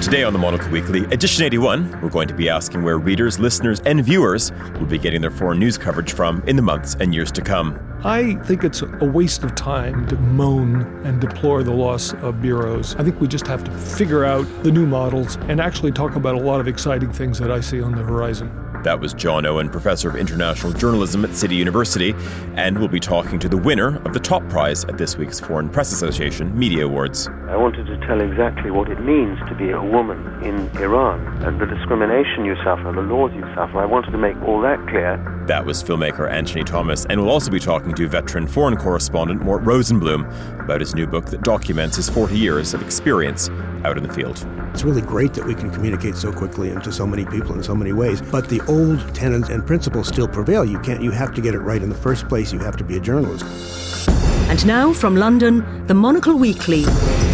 Today on the Monocle Weekly, edition 81, we're going to be asking where readers, listeners, and viewers will be getting their foreign news coverage from in the months and years to come. I think it's a waste of time to moan and deplore the loss of bureaus. I think we just have to figure out the new models and actually talk about a lot of exciting things that I see on the horizon. That was John Owen, Professor of International Journalism at City University, and we'll be talking to the winner of the top prize at this week's Foreign Press Association Media Awards. I wanted to tell exactly what it means to be a woman in Iran and the discrimination you suffer, the laws you suffer. I wanted to make all that clear. That was filmmaker Anthony Thomas, and we'll also be talking to veteran foreign correspondent Mort Rosenblum about his new book that documents his 40 years of experience out in the field. It's really great that we can communicate so quickly and to so many people in so many ways, but the old tenets and principles still prevail. You have to get it right in the first place. You have to be a journalist. And now from London, the Monocle Weekly.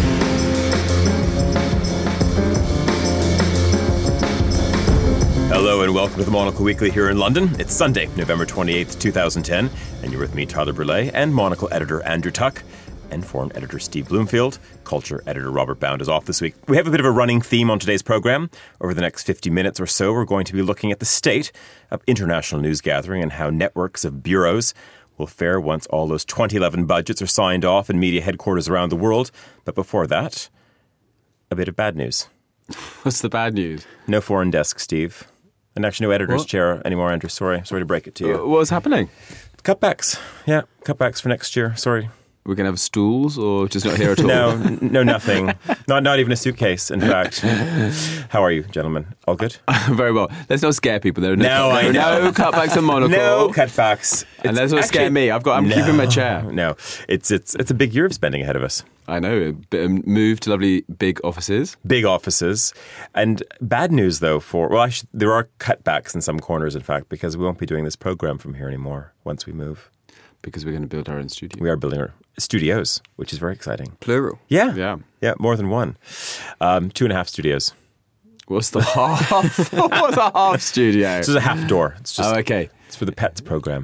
Hello and welcome to the Monocle Weekly here in London. It's Sunday, November 28th, 2010, and you're with me, Tyler Brûlé, and Monocle editor Andrew Tuck, and foreign editor Steve Bloomfield. Culture editor Robert Bound is off this week. We have a bit of a running theme on today's program. Over the next 50 minutes or so, we're going to be looking at the state of international news gathering and how networks of bureaus will fare once all those 2011 budgets are signed off in media headquarters around the world. But before that, a bit of bad news. What's the bad news? No foreign desk, Steve. And actually no editor's chair anymore, Andrew. Sorry to break it to you. What's happening? Cutbacks. Yeah, cutbacks for next year. Sorry. We're going to have stools or just not here at all? No, nothing. Not even a suitcase, in fact. How are you, gentlemen? All good? Very well. Let's not scare people. There are no cutbacks and Monocle. No cutbacks. And let's not scare me. I'm keeping my chair. No, it's a big year of spending ahead of us. I know. Move to lovely big offices. Big offices. And bad news, though, there are cutbacks in some corners, in fact, because we won't be doing this program from here anymore once we move. Because we're going to build our own studio. We are building our studios, which is very exciting. Plural. Yeah, more than one. 2.5 studios. What's the half? What's a half studio? It's just a half door. It's just, okay. It's for the pets program.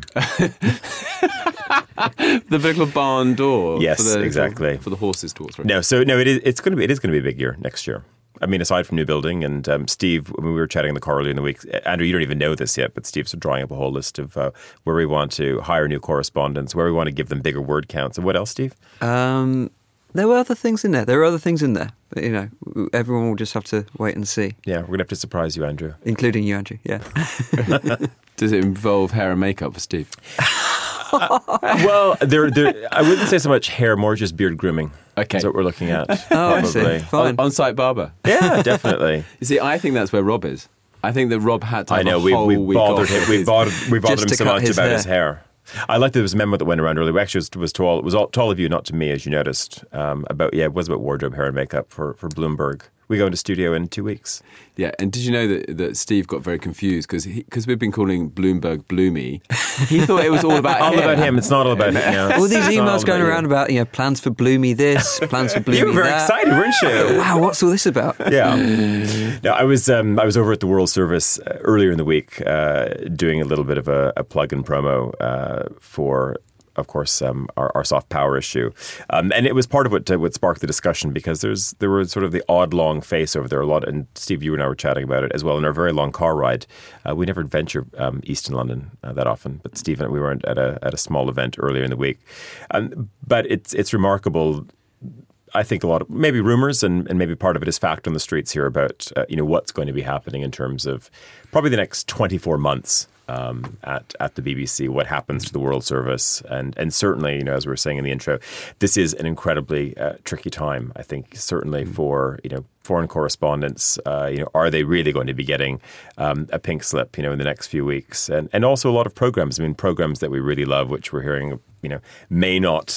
The little barn door. Yes, exactly. For the horses' doors. Right? It is going to be a big year next year. I mean, aside from new building, and Steve, when we were chatting in the car earlier in the week, Andrew, you don't even know this yet, but Steve's drawing up a whole list of where we want to hire new correspondents, where we want to give them bigger word counts. And what else, Steve? There were other things in there. But, everyone will just have to wait and see. Yeah, we're going to have to surprise you, Andrew. Including you, Andrew, yeah. Does it involve hair and makeup for Steve? Well, I wouldn't say so much hair, more just beard grooming. Okay. That's what we're looking at. Oh, I see. Fine. On-site barber. Yeah, definitely. You see, I think that's where Rob is. I think that Rob had to have a whole week bothered off. We bothered him so much about hair. his hair. I like that there was a memo that went around earlier. Actually, it was to all of you, not to me, as you noticed, it was about wardrobe, hair and makeup for Bloomberg. We go into studio in 2 weeks. Yeah, and did you know that Steve got very confused because we've been calling Bloomberg Bloomy. He thought it was all about all about him. It's not all about him. Yeah. All these emails going around about plans for Bloomy this, plans for Bloomy that. You were very excited, weren't you? Wow, what's all this about? Yeah. No, I was over at the World Service earlier in the week doing a little bit of a plug and promo for, of course, our soft power issue. And it was part of what sparked the discussion, because there was sort of the odd long face over there a lot. And Steve, you and I were chatting about it as well in our very long car ride. We never venture east in London that often, but Steve and we were at a small event earlier in the week. But it's remarkable. I think a lot of maybe rumors and maybe part of it is fact on the streets here about what's going to be happening in terms of probably the next 24 months. At the BBC, what happens to the World Service, and certainly, as we were saying in the intro, this is an incredibly tricky time. I think certainly for foreign correspondents, are they really going to be getting a pink slip, in the next few weeks, and also a lot of programs. I mean, programs that we really love, which we're hearing, may not,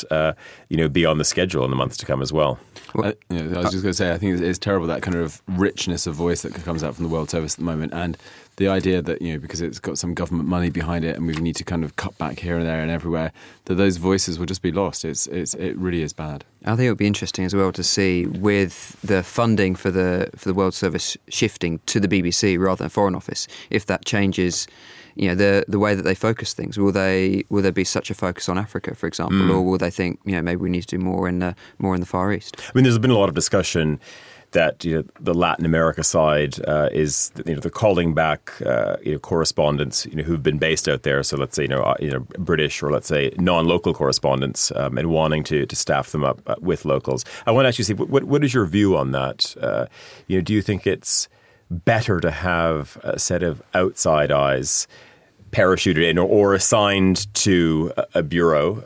be on the schedule in the months to come as well. I was just going to say, I think it's terrible, that kind of richness of voice that comes out from the World Service at the moment, and the idea that, because it's got some government money behind it and we need to kind of cut back here and there and everywhere, that those voices will just be lost. It really is bad. I think it would be interesting as well to see, with the funding for the World Service shifting to the BBC rather than Foreign Office, if that changes the way that they focus things. Will there be such a focus on Africa, for example, or will they think maybe we need to do more in the Far East? I mean, there's been a lot of discussion that the Latin America side is they're calling back correspondents who've been based out there. So let's say British or let's say non-local correspondents and wanting to staff them up with locals. I want to actually see what is your view on that? Do you think it's better to have a set of outside eyes parachuted in or assigned to a bureau,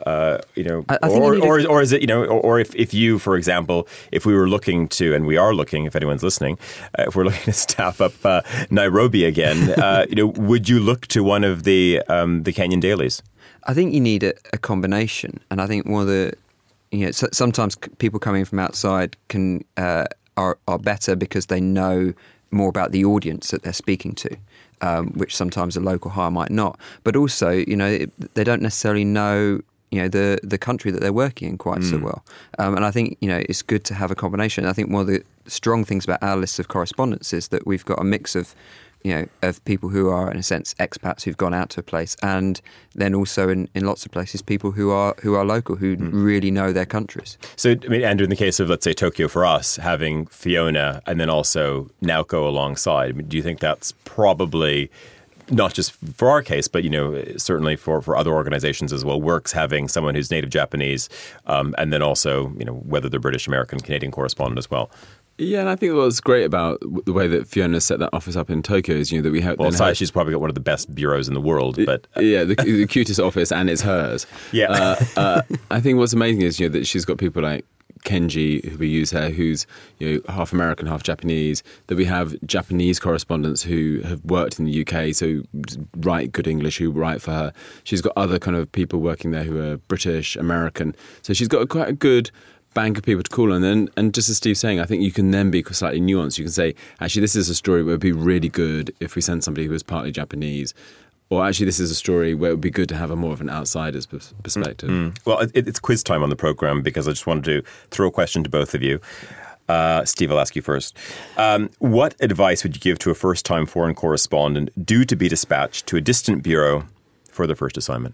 or is it, or if you, for example, if we were looking to, and we are looking, if anyone's listening, if we're looking to staff up Nairobi again, would you look to one of the Kenyan dailies? I think you need a combination, and I think one of the, sometimes people coming from outside can are better because they know more about the audience that they're speaking to. Which sometimes a local hire might not. But also, they don't necessarily know, the country that they're working in quite so well. And I think, it's good to have a combination. I think one of the strong things about our list of correspondents is that we've got a mix of, of people who are, in a sense, expats who've gone out to a place, and then also in lots of places, people who are local, who really know their countries. So, Andrew, in the case of, let's say, Tokyo for us, having Fiona and then also Naoko alongside, do you think that's probably, not just for our case, but, certainly for other organizations as well, works having someone who's native Japanese and then also, whether they're British, American, Canadian correspondent as well? Yeah, and I think what's great about the way that Fiona set that office up in Tokyo is, that we have... Well, she's probably got one of the best bureaus in the world, but... Yeah, the cutest office, and it's hers. Yeah. I think what's amazing is, that she's got people like Kenji, who we use her, who's half American, half Japanese, that we have Japanese correspondents who have worked in the UK, so write good English, who write for her. She's got other kind of people working there who are British, American. So she's got quite a good bank of people to call on. And just as Steve's saying, I think you can then be slightly nuanced. You can say, actually, this is a story where it would be really good if we sent somebody who was partly Japanese. Or actually, this is a story where it would be good to have a more of an outsider's perspective. Mm-hmm. Well, it's quiz time on the programme because I just wanted to throw a question to both of you. Steve, I'll ask you first. What advice would you give to a first-time foreign correspondent due to be dispatched to a distant bureau for their first assignment?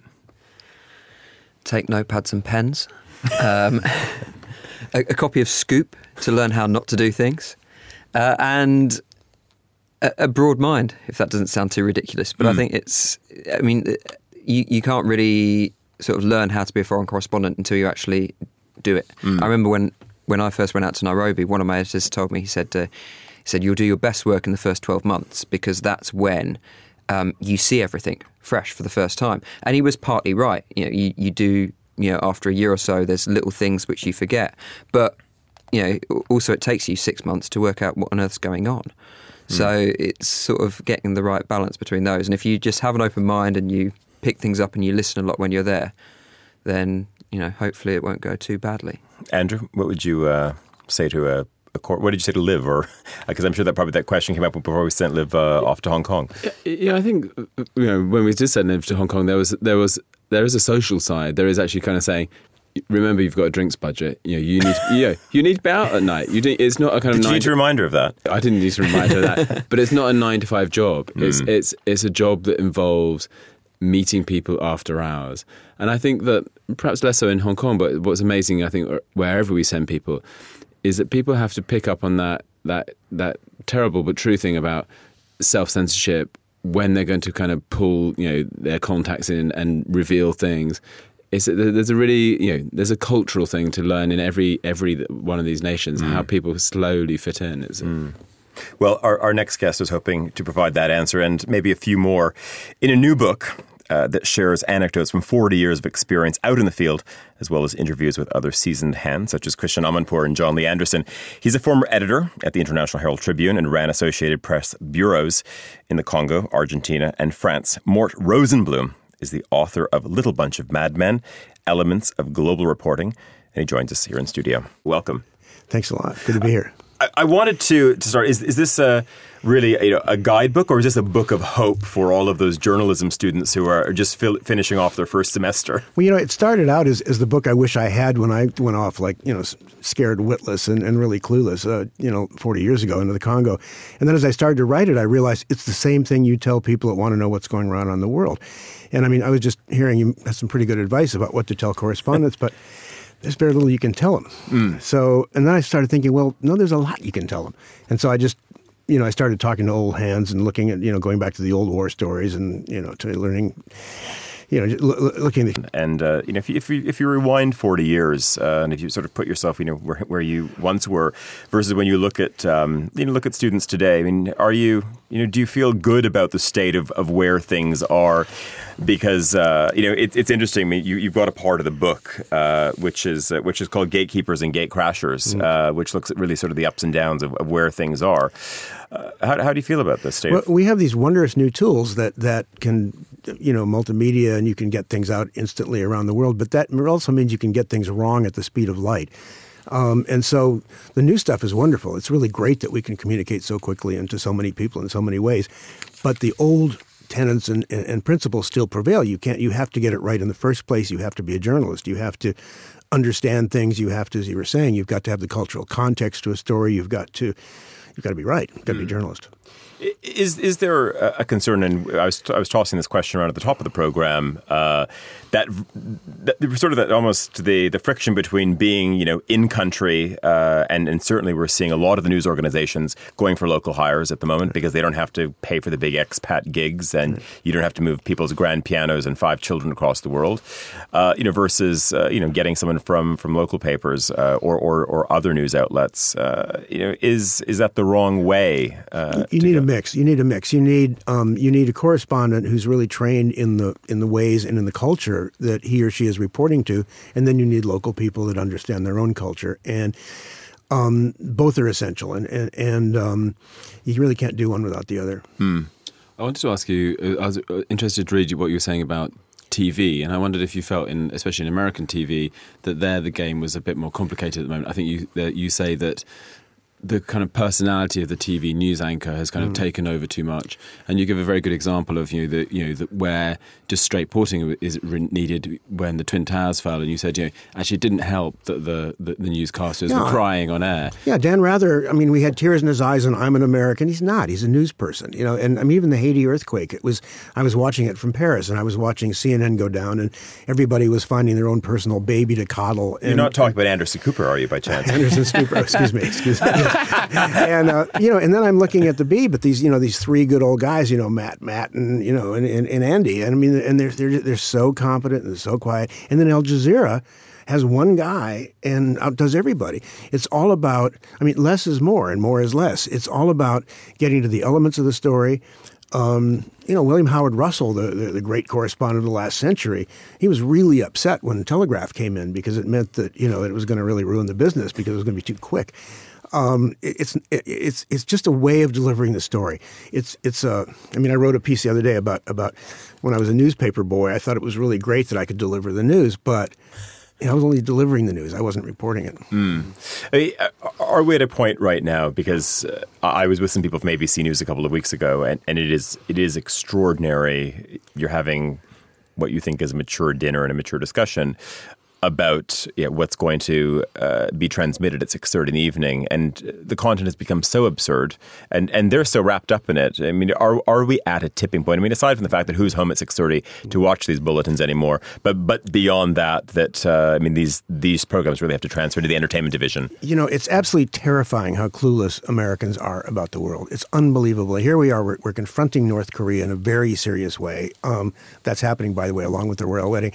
Take notepads and pens. A copy of Scoop to learn how not to do things, and a broad mind, if that doesn't sound too ridiculous. But I think you can't really sort of learn how to be a foreign correspondent until you actually do it. I remember when I first went out to Nairobi, one of my editors told me, he said, you'll do your best work in the first 12 months because that's when you see everything fresh for the first time. And he was partly right. You do... after a year or so, there's little things which you forget. But, also it takes you 6 months to work out what on earth's going on. So it's sort of getting the right balance between those. And if you just have an open mind and you pick things up and you listen a lot when you're there, then, hopefully it won't go too badly. Andrew, what would you say to a court? What did you say to Liv? Or because I'm sure that question came up before we sent Liv off to Hong Kong. Yeah, I think when we did send Liv to Hong Kong, there is a social side. There is actually kind of saying, remember, you've got a drinks budget. You need you need to be out at night. It's not a kind of. Did you need a reminder of that? I didn't need to remind her of that. But it's not a 9-to-5 job. It's a job that involves meeting people after hours. And I think that perhaps less so in Hong Kong, but what's amazing, I think, wherever we send people, is that people have to pick up on that terrible but true thing about self-censorship when they're going to kind of pull, their contacts in and reveal things. There's a really, there's a cultural thing to learn in every one of these nations, how people slowly fit in. Well, our next guest is hoping to provide that answer and maybe a few more in a new book that shares anecdotes from 40 years of experience out in the field, as well as interviews with other seasoned hands, such as Christian Amanpour and John Lee Anderson. He's a former editor at the International Herald Tribune and ran Associated Press bureaus in the Congo, Argentina, and France. Mort Rosenblum is the author of Little Bunch of Madmen, Elements of Global Reporting, and he joins us here in studio. Welcome. Thanks a lot. Good to be here. I wanted to start. Is this really a guidebook, or is this a book of hope for all of those journalism students who are just finishing off their first semester? Well, it started out as the book I wish I had when I went off, scared witless and really clueless, 40 years ago into the Congo. And then as I started to write it, I realized it's the same thing you tell people that want to know what's going on in the world. And I was just hearing you had some pretty good advice about what to tell correspondents, but there's very little you can tell them. So, and then I started thinking, well, no, there's a lot you can tell them. And so I just, I started talking to old hands and looking at, going back to the old war stories and, to learning, looking at and if you rewind 40 years and if you sort of put yourself where you once were versus when you look at look at students today, I mean, are you do you feel good about the state of where things are? Because it's interesting. I mean, you've got a part of the book which is called Gatekeepers and Gatecrashers, which looks at really sort of the ups and downs of where things are. How do you feel about this, Steve? Well, we have these wondrous new tools that can, multimedia, and you can get things out instantly around the world. But that also means you can get things wrong at the speed of light. And so the new stuff is wonderful. It's really great that we can communicate so quickly and to so many people in so many ways. But the old tenets and principles still prevail. You have to get it right in the first place. You have to be a journalist. You have to understand things. You have to, as you were saying, you've got to have the cultural context to a story. You've got to be right. You've got to be a journalist. Is there a concern, and I was tossing this question around at the top of the program, that sort of that almost the friction between being in country and certainly we're seeing a lot of the news organizations going for local hires at the moment because they don't have to pay for the big expat gigs and you don't have to move people's grand pianos and 5 children across the world, versus getting someone from local papers or other news outlets. Is that the wrong way? You need a mix. You need a mix. You need a correspondent who's really trained in the ways and in the culture that he or she is reporting to, and then you need local people that understand their own culture, and both are essential. And you really can't do one without the other. I wanted to ask you. I was interested to read what you were saying about TV, and I wondered if you felt, especially in American TV, that there the game was a bit more complicated at the moment. I think you say that the kind of personality of the TV news anchor has kind of taken over too much, and you give a very good example of where just straight porting is needed when the Twin Towers fell, and you said actually it didn't help that the newscasters were crying on air. Yeah, Dan Rather. I mean, we had tears in his eyes, and I'm an American. He's not. He's a news person. And I mean, even the Haiti earthquake. I was watching it from Paris, and I was watching CNN go down, and everybody was finding their own personal baby to coddle. You're not talking about Anderson Cooper, are you, by chance? Anderson Cooper. Excuse me. And and then I'm looking at the Beeb, but these 3 good old guys, Matt, and and Andy, and I mean, and they're so competent and so quiet. And then Al Jazeera has one guy and outdoes everybody. It's all about, I mean, less is more and more is less. It's all about getting to the elements of the story. William Howard Russell, the great correspondent of the last century, he was really upset when the Telegraph came in because it meant that it was going to really ruin the business because it was going to be too quick. It's just a way of delivering the story. I wrote a piece the other day about when I was a newspaper boy. I thought it was really great that I could deliver the news, but I was only delivering the news. I wasn't reporting it. I mean, are we at a point right now? Because I was with some people from ABC News a couple of weeks ago, and it is extraordinary. You're having what you think is a mature dinner and a mature discussion about what's going to be transmitted at 6:30 in the evening, and the content has become so absurd, and they're so wrapped up in it. I mean, are we at a tipping point? I mean, aside from the fact that who's home at 6:30 to watch these bulletins anymore, but beyond that, these programs really have to transfer to the entertainment division. It's absolutely terrifying how clueless Americans are about the world. It's unbelievable. Here we are, we're confronting North Korea in a very serious way. That's happening, by the way, along with the royal wedding,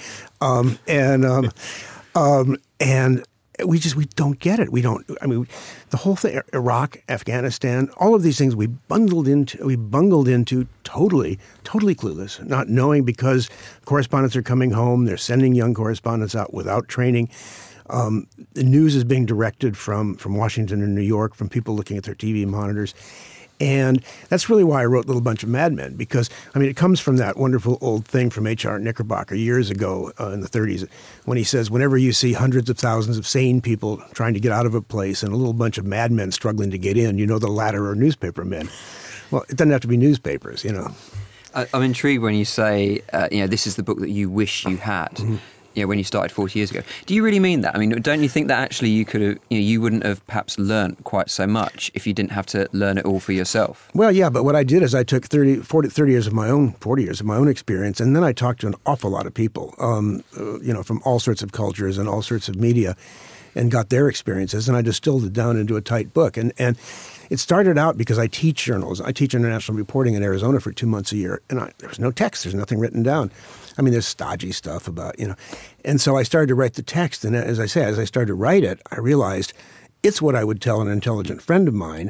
and we don't get it. The whole thing, Iraq, Afghanistan, all of these things we bungled into totally clueless, not knowing because correspondents are coming home. They're sending young correspondents out without training. The news is being directed from Washington and New York, from people looking at their TV monitors. And that's really why I wrote Little Bunch of Mad Men, because, it comes from that wonderful old thing from H.R. Knickerbocker years ago in the 30s when he says, whenever you see hundreds of thousands of sane people trying to get out of a place and a little bunch of madmen struggling to get in, the latter are newspaper men. Well, it doesn't have to be newspapers, I'm intrigued when you say, this is the book that you wish you had. when you started 40 years ago. Do you really mean that? I mean, don't you think that actually you could have, you wouldn't have perhaps learnt quite so much if you didn't have to learn it all for yourself? Well, yeah, but what I did is I took 40 years of my own experience, and then I talked to an awful lot of people, from all sorts of cultures and all sorts of media, and got their experiences, and I distilled it down into a tight book. And it started out because I teach journalism. I teach international reporting in Arizona for 2 months a year, and there was no text. There's nothing written down. I mean, there's stodgy stuff about, And so I started to write the text, and as I started to write it, I realized it's what I would tell an intelligent friend of mine,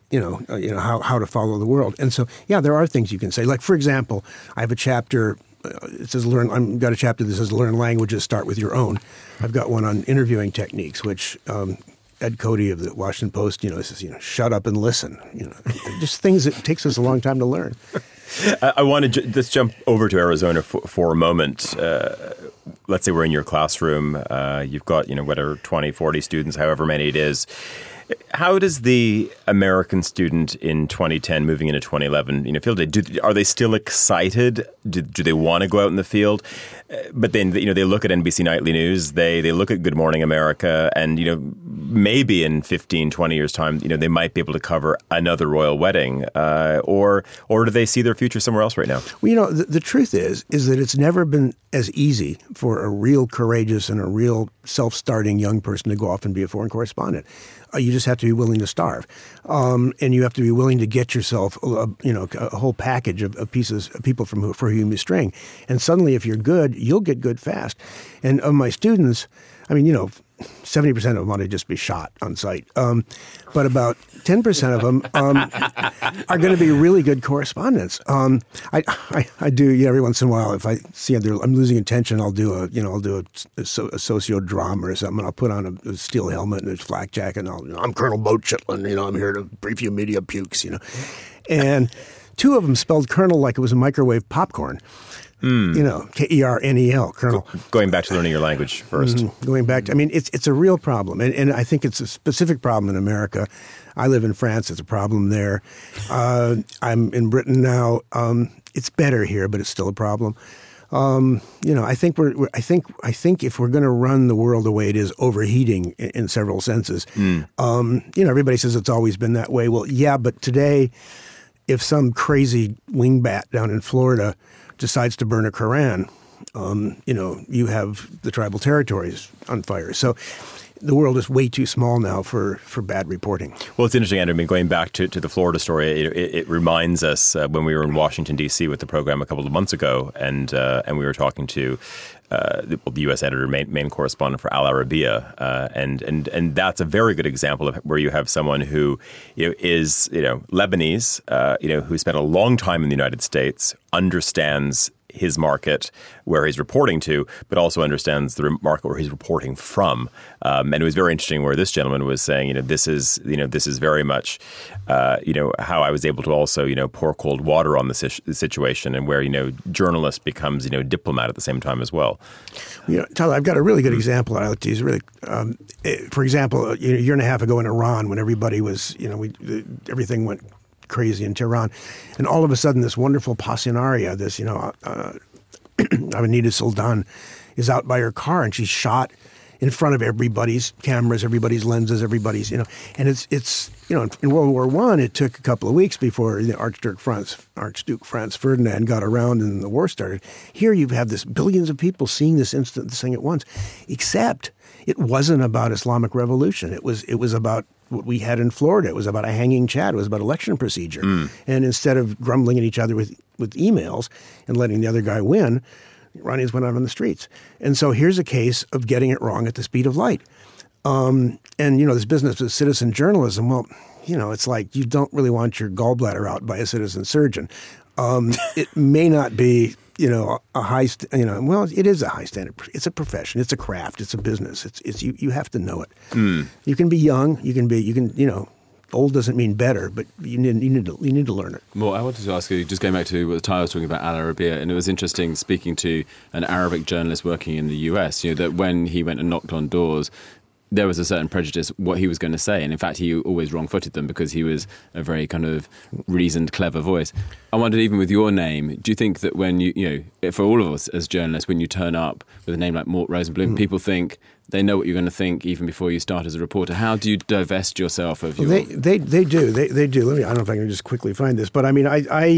how to follow the world. And so, yeah, there are things you can say. Like, for example, I have a chapter. It says I've got a chapter that says learn languages, start with your own. I've got one on interviewing techniques, which Ed Cody of the Washington Post, says, shut up and listen. Just things that takes us a long time to learn. I want to just jump over to Arizona for a moment. Let's say we're in your classroom. You've got, whatever, 20, 40 students, however many it is. How does the American student in 2010 moving into 2011, feel? Are they still excited? Do they want to go out in the field? But then, they look at NBC Nightly News, they look at Good Morning America, and, maybe in 15, 20 years' time, they might be able to cover another royal wedding. Or do they see their future somewhere else right now? Well, the truth is that it's never been as easy for a real courageous and a real self-starting young person to go off and be a foreign correspondent. You just have to be willing to starve, and you have to be willing to get yourself, a whole package of people for whom you string. And suddenly, if you're good, you'll get good fast. And of my students, 70% of them want to just be shot on sight. But about 10% of them are going to be really good correspondents. I do, every once in a while, if I see I'm losing attention, I'll do a socio-drama or something. I'll put on a steel helmet and a flak jacket, and I'm Colonel Bo Chitlin. I'm here to brief you media pukes. And two of them spelled Colonel like it was a microwave popcorn. Kernel, Colonel. Going back to learning your language first. Mm-hmm. Going back to, it's a real problem. And I think it's a specific problem in America. I live in France. It's a problem there. I'm in Britain now. It's better here, but it's still a problem. I think if we're going to run the world the way it is, overheating in several senses, everybody says it's always been that way. Well, yeah, but today, if some crazy wingbat down in Florida decides to burn a Koran, you have the tribal territories on fire. So the world is way too small now for bad reporting. Well, it's interesting, Andrew. Going back to the Florida story, it reminds us when we were in Washington, D.C. with the program a couple of months ago, and we were talking to the U.S. editor, main correspondent for Al Arabiya, and that's a very good example of where you have someone who is Lebanese, who spent a long time in the United States, understands his market where he's reporting to, but also understands the market where he's reporting from. And it was very interesting where this gentleman was saying, this is very much, how I was able to also, pour cold water on the situation, and where, journalist becomes, diplomat at the same time as well. Tyler, I've got a really good example I like to use. Really, for example, a year and a half ago in Iran, when everybody was, everything went crazy in Tehran, and all of a sudden this wonderful Pasionaria, this Avenida Sultan, is out by her car, and she's shot in front of everybody's cameras, everybody's lenses, everybody's and it's in World War I it took a couple of weeks before the Archduke Franz Ferdinand got around and the war started. Here you've had this billions of people seeing this thing at once, except it wasn't about Islamic revolution. It was about what we had in Florida. It was about a hanging Chad. It was about election procedure. And instead of grumbling at each other with emails and letting the other guy win, Iranians went out on the streets. And so here's a case of getting it wrong at the speed of light. And, this business of citizen journalism, well, it's like you don't really want your gallbladder out by a citizen surgeon. It may not be, a high, well, it is a high standard. It's a profession. It's a craft. It's a business. It's you have to know it. You can be young. Old doesn't mean better, but you need to learn it. Well, I wanted to ask you, just going back to what Tyler was talking about Al Arabiya, and it was interesting speaking to an Arabic journalist working in the US, that when he went and knocked on doors, there was a certain prejudice what he was going to say, and in fact he always wrong-footed them because he was a very kind of reasoned, clever voice. I wondered, even with your name, do you think that when you know, for all of us as journalists, when you turn up with a name like Mort Rosenblum, people think they know what you're going to think even before you start as a reporter? How do you divest yourself of your... They do. They do. I don't know if I can just quickly find this, but I mean,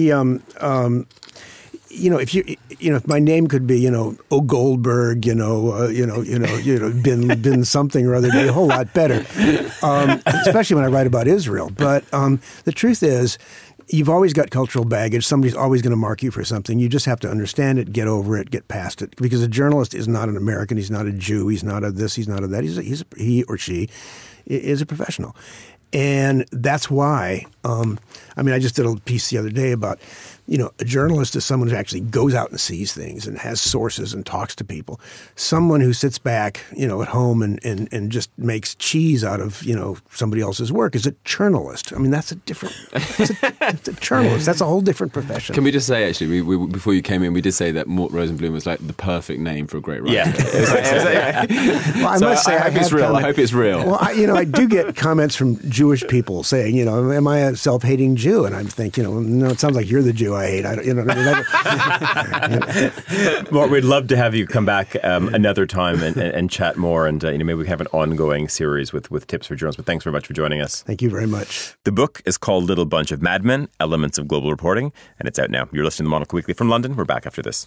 if my name could be, O Goldberg, bin something or other, it'd be a whole lot better, especially when I write about Israel. But the truth is, you've always got cultural baggage. Somebody's always going to mark you for something. You just have to understand it, get over it, get past it. Because a journalist is not an American. He's not a Jew. He's not a this. He's not a that. He or she is a professional. And that's why, I just did a piece the other day about, a journalist is someone who actually goes out and sees things and has sources and talks to people. Someone who sits back, at home and just makes cheese out of, somebody else's work is a journalist. I mean, that's a journalist. That's a whole different profession. Can we just say, actually, we before you came in, we did say that Mort Rosenblum was like the perfect name for a great writer. Yeah. Well, I must say, I hope it's real. Well, I do get comments from Jewish people saying, am I a self-hating Jew? And I'm thinking, no, it sounds like you're the Jew I hate. Mort, we'd love to have you come back another time and chat more, and maybe we have an ongoing series with tips for journalists. But thanks very much for joining us. Thank you very much. The book is called Little Bunch of Madmen, Elements of Global Reporting, and it's out now. You're listening to the Monocle Weekly from London. We're back after this.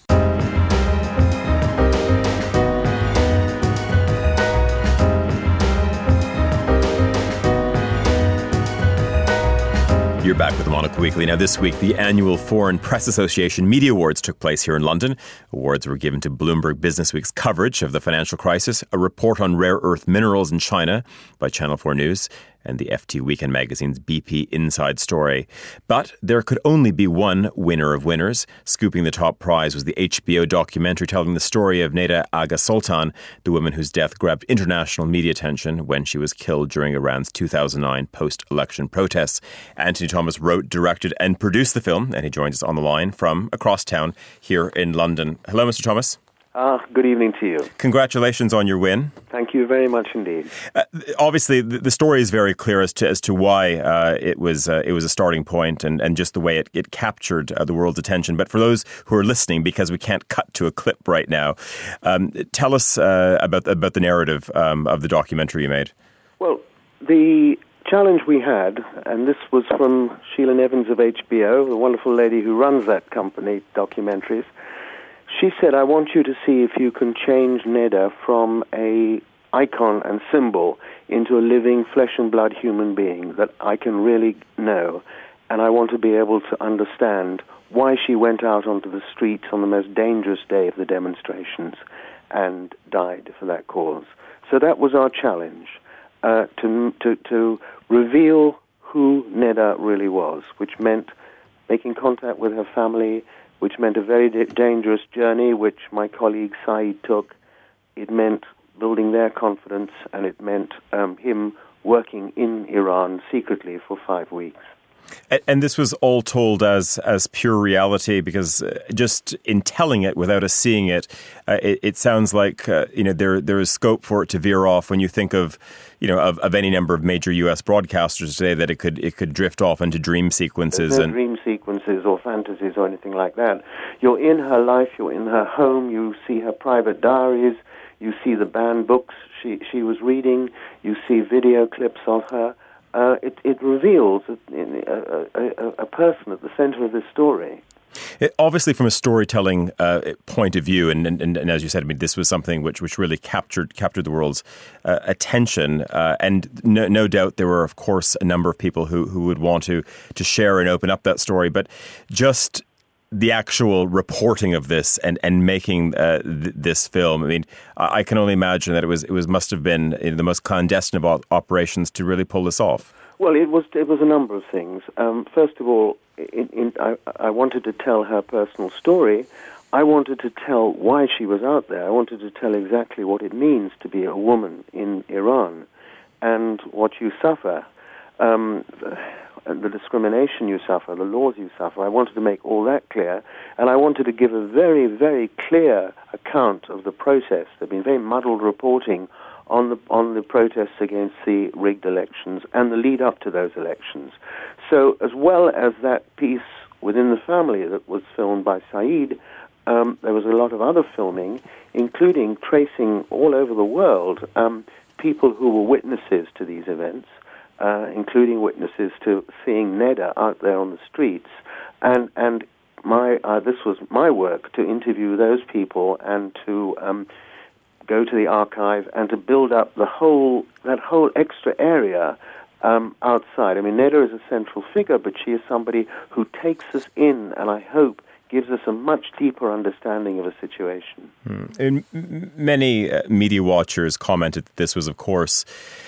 You're back with the Monocle Weekly. Now, this week, the annual Foreign Press Association Media Awards took place here in London. Awards were given to Bloomberg Businessweek's coverage of the financial crisis, a report on rare earth minerals in China by Channel 4 News, and the FT Weekend magazine's BP Inside Story. But there could only be one winner of winners. Scooping the top prize was the HBO documentary telling the story of Neda Agha Soltan, the woman whose death grabbed international media attention when she was killed during Iran's 2009 post-election protests. Anthony Thomas wrote, directed and produced the film, and he joins us on the line from across town here in London. Hello, Mr. Thomas. Good evening to you. Congratulations on your win. Thank you very much indeed. Obviously, the story is very clear as to why it was a starting point and just the way it captured the world's attention. But for those who are listening, because we can't cut to a clip right now, tell us about the narrative of the documentary you made. Well, the challenge we had, and this was from Sheila Nevins of HBO, the wonderful lady who runs that company, Documentaries. She said, I want you to see if you can change Neda from a icon and symbol into a living flesh and blood human being that I can really know. And I want to be able to understand why she went out onto the streets on the most dangerous day of the demonstrations and died for that cause. So that was our challenge, to reveal who Neda really was, which meant making contact with her family, which meant a very dangerous journey, which my colleague Saeed took. It meant building their confidence, and it meant him working in Iran secretly for 5 weeks. And this was all told as pure reality, because just in telling it without us seeing it, it sounds like there is scope for it to veer off when you think of any number of major U.S. broadcasters today, that it could drift off into dream sequences. There's no dream sequences or fantasies or anything like that. You're in her life, you're in her home, you see her private diaries, you see the banned books she was reading, you see video clips of her. It reveals a person at the center of this story. Obviously, from a storytelling point of view, and as you said, I mean, this was something which really captured the world's attention, and no doubt there were, of course, a number of people who would want to share and open up that story, but just the actual reporting of this and making this film, I mean, I can only imagine that it must have been the most clandestine of operations to really pull this off. Well, it was a number of things. First of all, I wanted to tell her personal story. I wanted to tell why she was out there. I wanted to tell exactly what it means to be a woman in Iran and what you suffer. The discrimination you suffer, the laws you suffer. I wanted to make all that clear, and I wanted to give a very, very clear account of the process. There had been very muddled reporting on the protests against the rigged elections and the lead up to those elections. So as well as that piece within the family that was filmed by Saeed, there was a lot of other filming, including tracing all over the world people who were witnesses to these events, including witnesses to seeing Neda out there on the streets, and this was my work to interview those people and to go to the archive and to build up that whole extra area outside. I mean, Neda is a central figure, but she is somebody who takes us in, and I hope gives us a much deeper understanding of a situation. And many media watchers commented that this was, of course,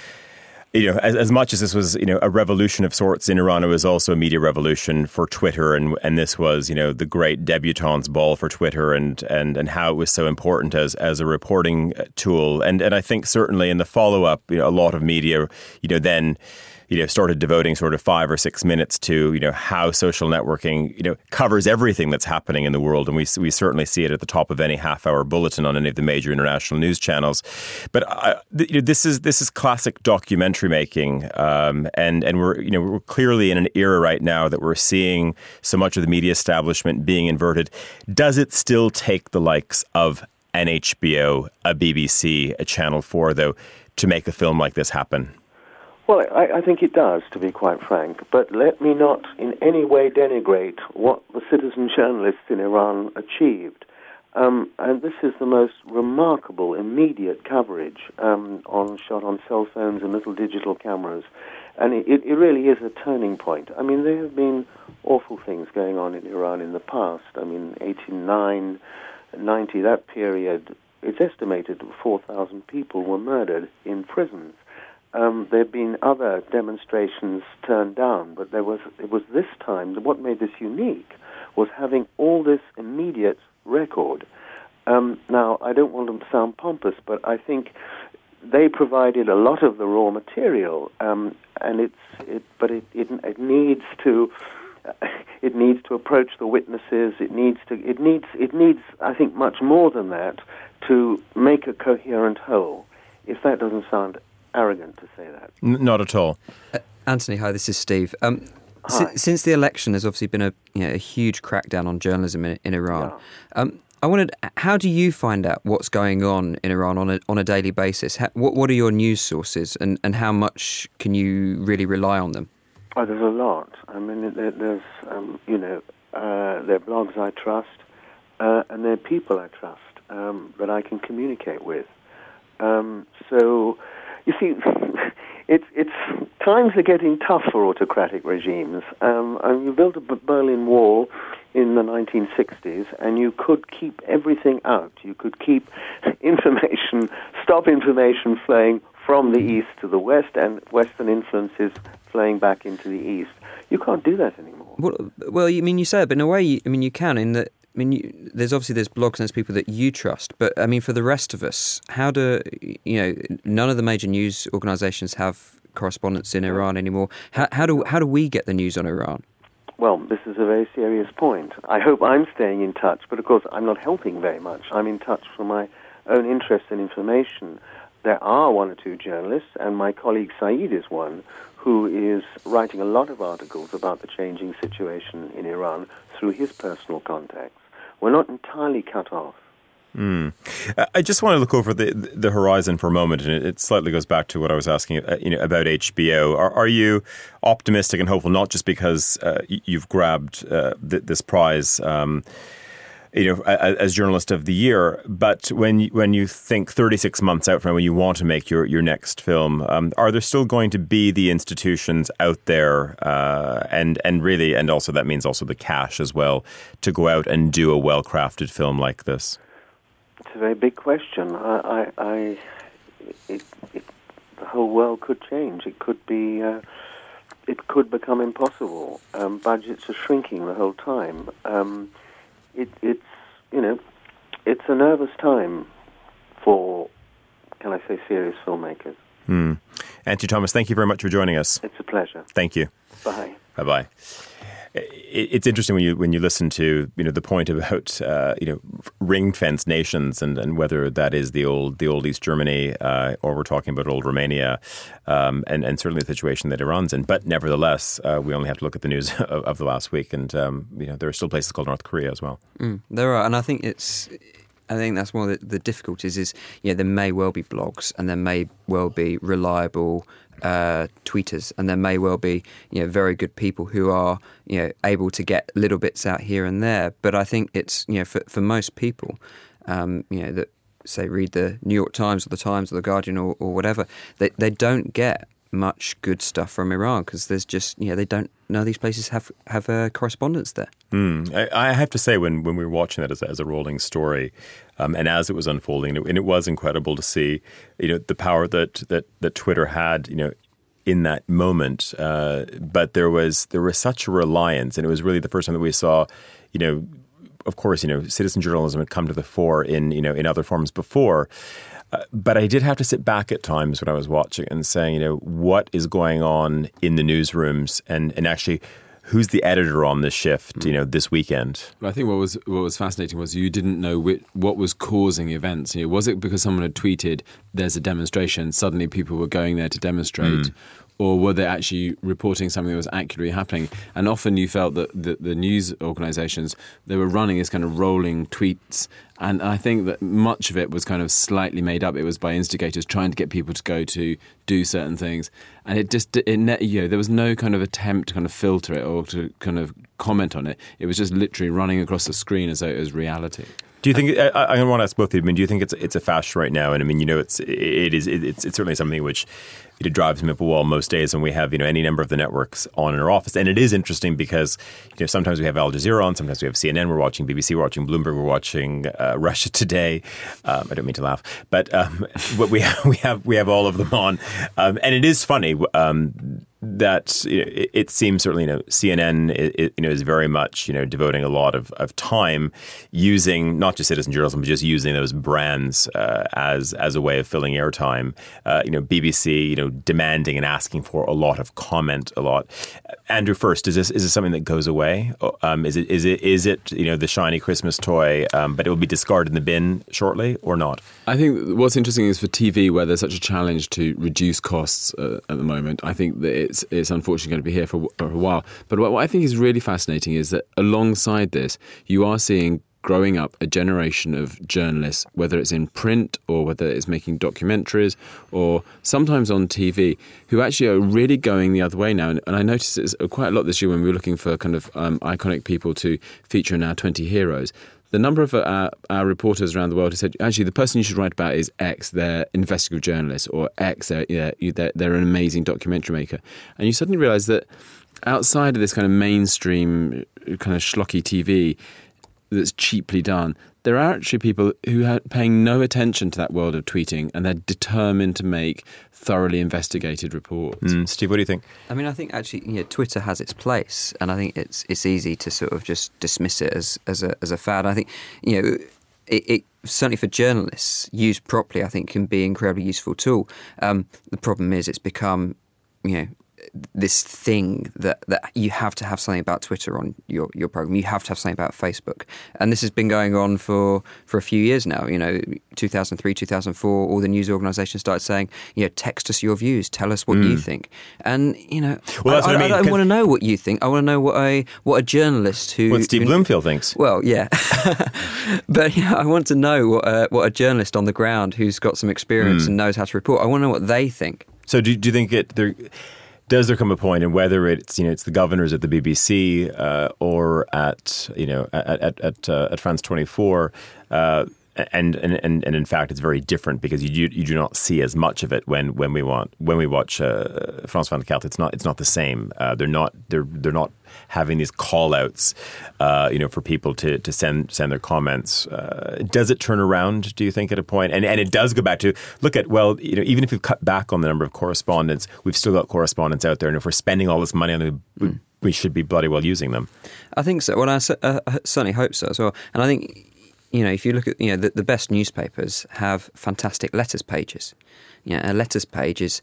as much as this was, a revolution of sorts in Iran, it was also a media revolution for Twitter, and this was, the great debutante's ball for Twitter, and how it was so important as a reporting tool. And I think certainly in the follow-up, a lot of media, then started devoting sort of 5 or 6 minutes to, how social networking, covers everything that's happening in the world. And we certainly see it at the top of any half-hour bulletin on any of the major international news channels. But this is classic documentary making, and we're clearly in an era right now that we're seeing so much of the media establishment being inverted. Does it still take the likes of an HBO, a BBC, a Channel 4, though, to make a film like this happen? Well, I think it does, to be quite frank. But let me not in any way denigrate what the citizen journalists in Iran achieved. And this is the most remarkable immediate coverage shot on cell phones and little digital cameras. And it really is a turning point. I mean, there have been awful things going on in Iran in the past. I mean, 89, 90, that period, it's estimated 4,000 people were murdered in prisons. There have been other demonstrations turned down, but it was this time, what made this unique was having all this immediate record. Now, I don't want to sound pompous, but I think they provided a lot of the raw material, and it needs to approach the witnesses. It needs, I think, much more than that to make a coherent whole. If that doesn't sound arrogant to say that. Not at all. Anthony, hi, this is Steve. Hi. Since the election, there's obviously been a huge crackdown on journalism in Iran. Yeah. I wondered, how do you find out what's going on in Iran on a daily basis? What are your news sources, and how much can you really rely on them? Oh, there's a lot. I mean, there's there are blogs I trust, and there are people I trust that I can communicate with. So, you see, it's times are getting tough for autocratic regimes. You built a Berlin Wall in the 1960s, and you could keep everything out. You could keep stop information flowing from the east to the west, and Western influences flowing back into the east. You can't do that anymore. Well, I mean, you say it, but in a way, you can. There's blogs and there's people that you trust, but I mean, for the rest of us, how do none of the major news organisations have correspondents in Iran anymore? How do we get the news on Iran? Well, this is a very serious point. I hope I'm staying in touch, but of course I'm not helping very much. I'm in touch for my own interest and information. There are one or two journalists, and my colleague Saeed is one, who is writing a lot of articles about the changing situation in Iran through his personal contacts. We're not entirely cut off. I just want to look over the horizon for a moment, and it slightly goes back to what I was asking about HBO. Are you optimistic and hopeful, not just because you've grabbed this prize as Journalist of the Year, but when you think 36 months out from when you want to make your next film, are there still going to be the institutions out there, and also that means also the cash as well, to go out and do a well-crafted film like this? It's a very big question. The whole world could change. It could be. It could become impossible. Budgets are shrinking the whole time. It's a nervous time for, can I say, serious filmmakers. Anthony Thomas, thank you very much for joining us. It's a pleasure. Thank you. Bye. Bye-bye. it's interesting when you listen to the point about ring-fenced nations and whether that is the old East Germany or we're talking about old Romania and certainly the situation that Iran's in. But nevertheless, we only have to look at the news of the last week, and there are still places called North Korea as well. There are, and I think that's one of the difficulties is there may well be blogs and there may well be reliable tweeters, and there may well be very good people who are able to get little bits out here and there. But I think it's for most people that say read the New York Times or the Times or the Guardian or whatever, they don't get much good stuff from Iran because there's just they don't know these places have correspondence there. I have to say when we were watching that as a rolling story, and as it was unfolding, and it was incredible to see the power that Twitter had in that moment. But there was such a reliance, and it was really the first time that we saw of course citizen journalism had come to the fore in other forms before. But I did have to sit back at times when I was watching and saying, what is going on in the newsrooms and actually who's the editor on this shift, this weekend? I think what was fascinating was you didn't know what was causing events. Was it because someone had tweeted, there's a demonstration, suddenly people were going there to demonstrate? Or were they actually reporting something that was accurately happening? And often you felt that the news organisations, they were running this kind of rolling tweets. And I think that much of it was kind of slightly made up. It was by instigators trying to get people to go to do certain things. And there was no kind of attempt to kind of filter it or to kind of comment on it. It was just literally running across the screen as though it was reality. Do you think? I want to ask both of you. I mean, do you think it's a fashion right now? And I mean, it's certainly something which it drives me up a wall most days when we have any number of the networks on in our office. And it is interesting because sometimes we have Al Jazeera on, sometimes we have CNN, we're watching BBC, we're watching Bloomberg, we're watching Russia Today. I don't mean to laugh, but we have all of them on, and it is funny. That it seems certainly CNN is very much devoting a lot of time using not just citizen journalism but just using those brands as a way of filling airtime. BBC demanding and asking for a lot of comment a lot. Andrew, first, is this something that goes away? Is it the shiny Christmas toy but it will be discarded in the bin shortly or not? I think what's interesting is for TV where there's such a challenge to reduce costs at the moment. I think that it's unfortunately going to be here for a while. But what I think is really fascinating is that alongside this, you are seeing growing up a generation of journalists, whether it's in print or whether it's making documentaries or sometimes on TV, who actually are really going the other way now. And I noticed it quite a lot this year when we were looking for kind of iconic people to feature in our 20 Heroes. The number of our reporters around the world who said, actually, the person you should write about is X, they're investigative journalists, or X, they're an amazing documentary maker. And you suddenly realise that outside of this kind of mainstream kind of schlocky TV that's cheaply done, there are actually people who are paying no attention to that world of tweeting, and they're determined to make thoroughly investigated reports. Steve, what do you think? I mean, I think actually, Twitter has its place, and I think it's easy to sort of just dismiss it as a fad. I think it certainly for journalists used properly, I think can be an incredibly useful tool. The problem is it's become this thing that you have to have something about Twitter on your program. You have to have something about Facebook. And this has been going on for a few years now. 2003, 2004, all the news organisations started saying, text us your views, tell us what you think. And, well, that's what I mean, don't want to know what you think. I want to know what a journalist what Steve Bloomfield thinks. Well, yeah. But I want to know what a journalist on the ground who's got some experience and knows how to report, I want to know what they think. So do you think does there come a point, and whether it's the governors at the BBC or at France 24, and in fact it's very different because you do not see as much of it when we watch France 24. It's not the same. They're not having these call outs for people to send their comments. Does it turn around, do you think, at a point? And it does go back to look at, even if we've cut back on the number of correspondents, we've still got correspondents out there, and if we're spending all this money on them, we should be bloody well using them. I think so. Well, I certainly hope so as well. And I think if you look at the best newspapers have fantastic letters pages. A letters page is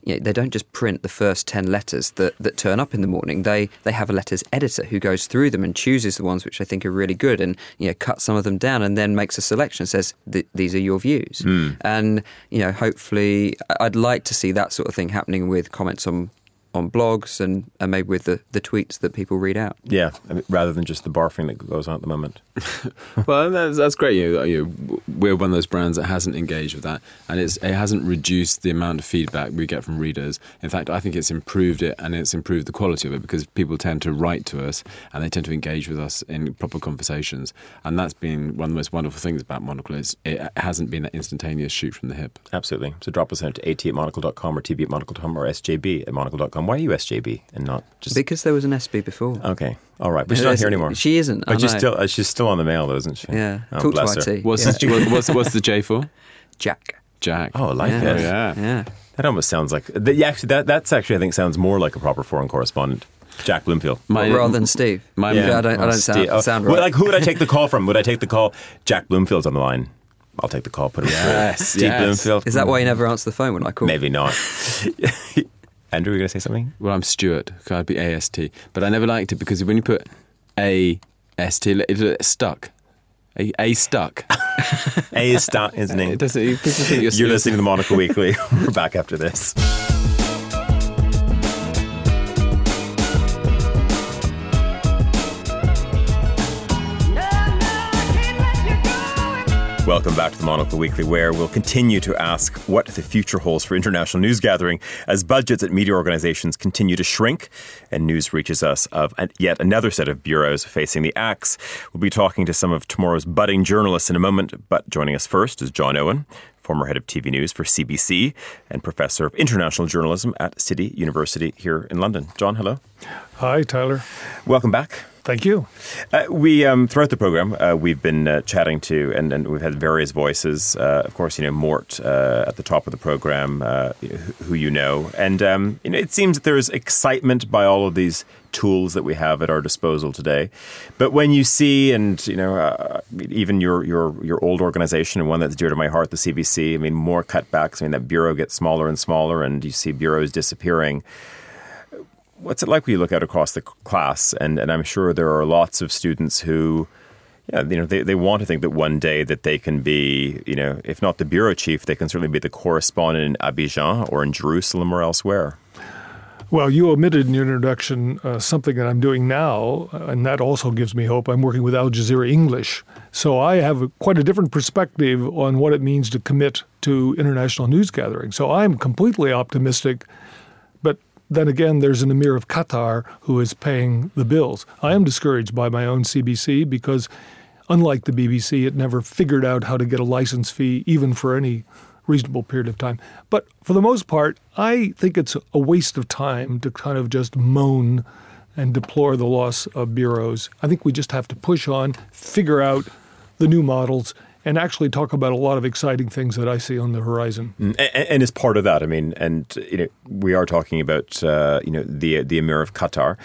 they don't just print the first 10 letters that turn up in the morning. They have a letters editor who goes through them and chooses the ones which they think are really good and cuts some of them down and then makes a selection and says, these are your views. And, hopefully I'd like to see that sort of thing happening with comments on blogs and maybe with the tweets that people read out. Yeah, rather than just the barfing that goes on at the moment. Well, that's great. We're one of those brands that hasn't engaged with that, and it hasn't reduced the amount of feedback we get from readers. In fact, I think it's improved it, and it's improved the quality of it because people tend to write to us and they tend to engage with us in proper conversations. And that's been one of the most wonderful things about Monocle is it hasn't been that instantaneous shoot from the hip. Absolutely. So drop us into at@monocle.com or tb@monocle.com or sjb@monocle.com. Why are you SJB and not just... Because there was an SB before. Okay. All right. But she's not here anymore. She isn't. But she's still on the mail, though, isn't she? Yeah. Oh, Talk bless to her. IT. What's the J for? Jack. Oh, I like Yeah. it. Oh, yeah. Yeah. That almost sounds like... That's actually, I think, sounds more like a proper foreign correspondent. Jack Bloomfield. Rather than Steve. I don't sound right. Well, who would I take the call from? Would I take the call? Jack Bloomfield's on the line. I'll take the call. Put him through. Steve Bloomfield. Is that why you never answer the phone when I call? Maybe not. Andrew, were you going to say something? Well, I'm Stuart. I'd be AST. But I never liked it because when you put AST, it's stuck. A stuck. A is stuck, isn't it? It doesn't. People think You're listening to the Monocle Weekly. We're back after this. Welcome back to the Monocle Weekly, where we'll continue to ask what the future holds for international news gathering as budgets at media organizations continue to shrink and news reaches us of yet another set of bureaus facing the axe. We'll be talking to some of tomorrow's budding journalists in a moment, but joining us first is John Owen, former head of TV news for CBC and professor of international journalism at City University here in London. John, hello. Hi, Tyler. Welcome back. Thank you. We throughout the program, we've been chatting to, and we've had various voices. Of course, Mort at the top of the program, who you know. And it seems that there's excitement by all of these tools that we have at our disposal today. But when you see, and even your old organization and one that's dear to my heart, the CBC, more cutbacks. That bureau gets smaller and smaller, and you see bureaus disappearing. What's it like when you look out across the class? And I'm sure there are lots of students who, they want to think that one day that they can be, if not the bureau chief, they can certainly be the correspondent in Abidjan or in Jerusalem or elsewhere. Well, you omitted in your introduction something that I'm doing now, and that also gives me hope. I'm working with Al Jazeera English. So I have quite a different perspective on what it means to commit to international news gathering. So I'm completely optimistic. But then again, there's an emir of Qatar who is paying the bills. I am discouraged by my own CBC because, unlike the BBC, it never figured out how to get a license fee, even for any reasonable period of time. But for the most part, I think it's a waste of time to kind of just moan and deplore the loss of bureaus. I think we just have to push on, figure out the new models, and actually talk about a lot of exciting things that I see on the horizon. And as part of that, we are talking about, the Emir of Qatar.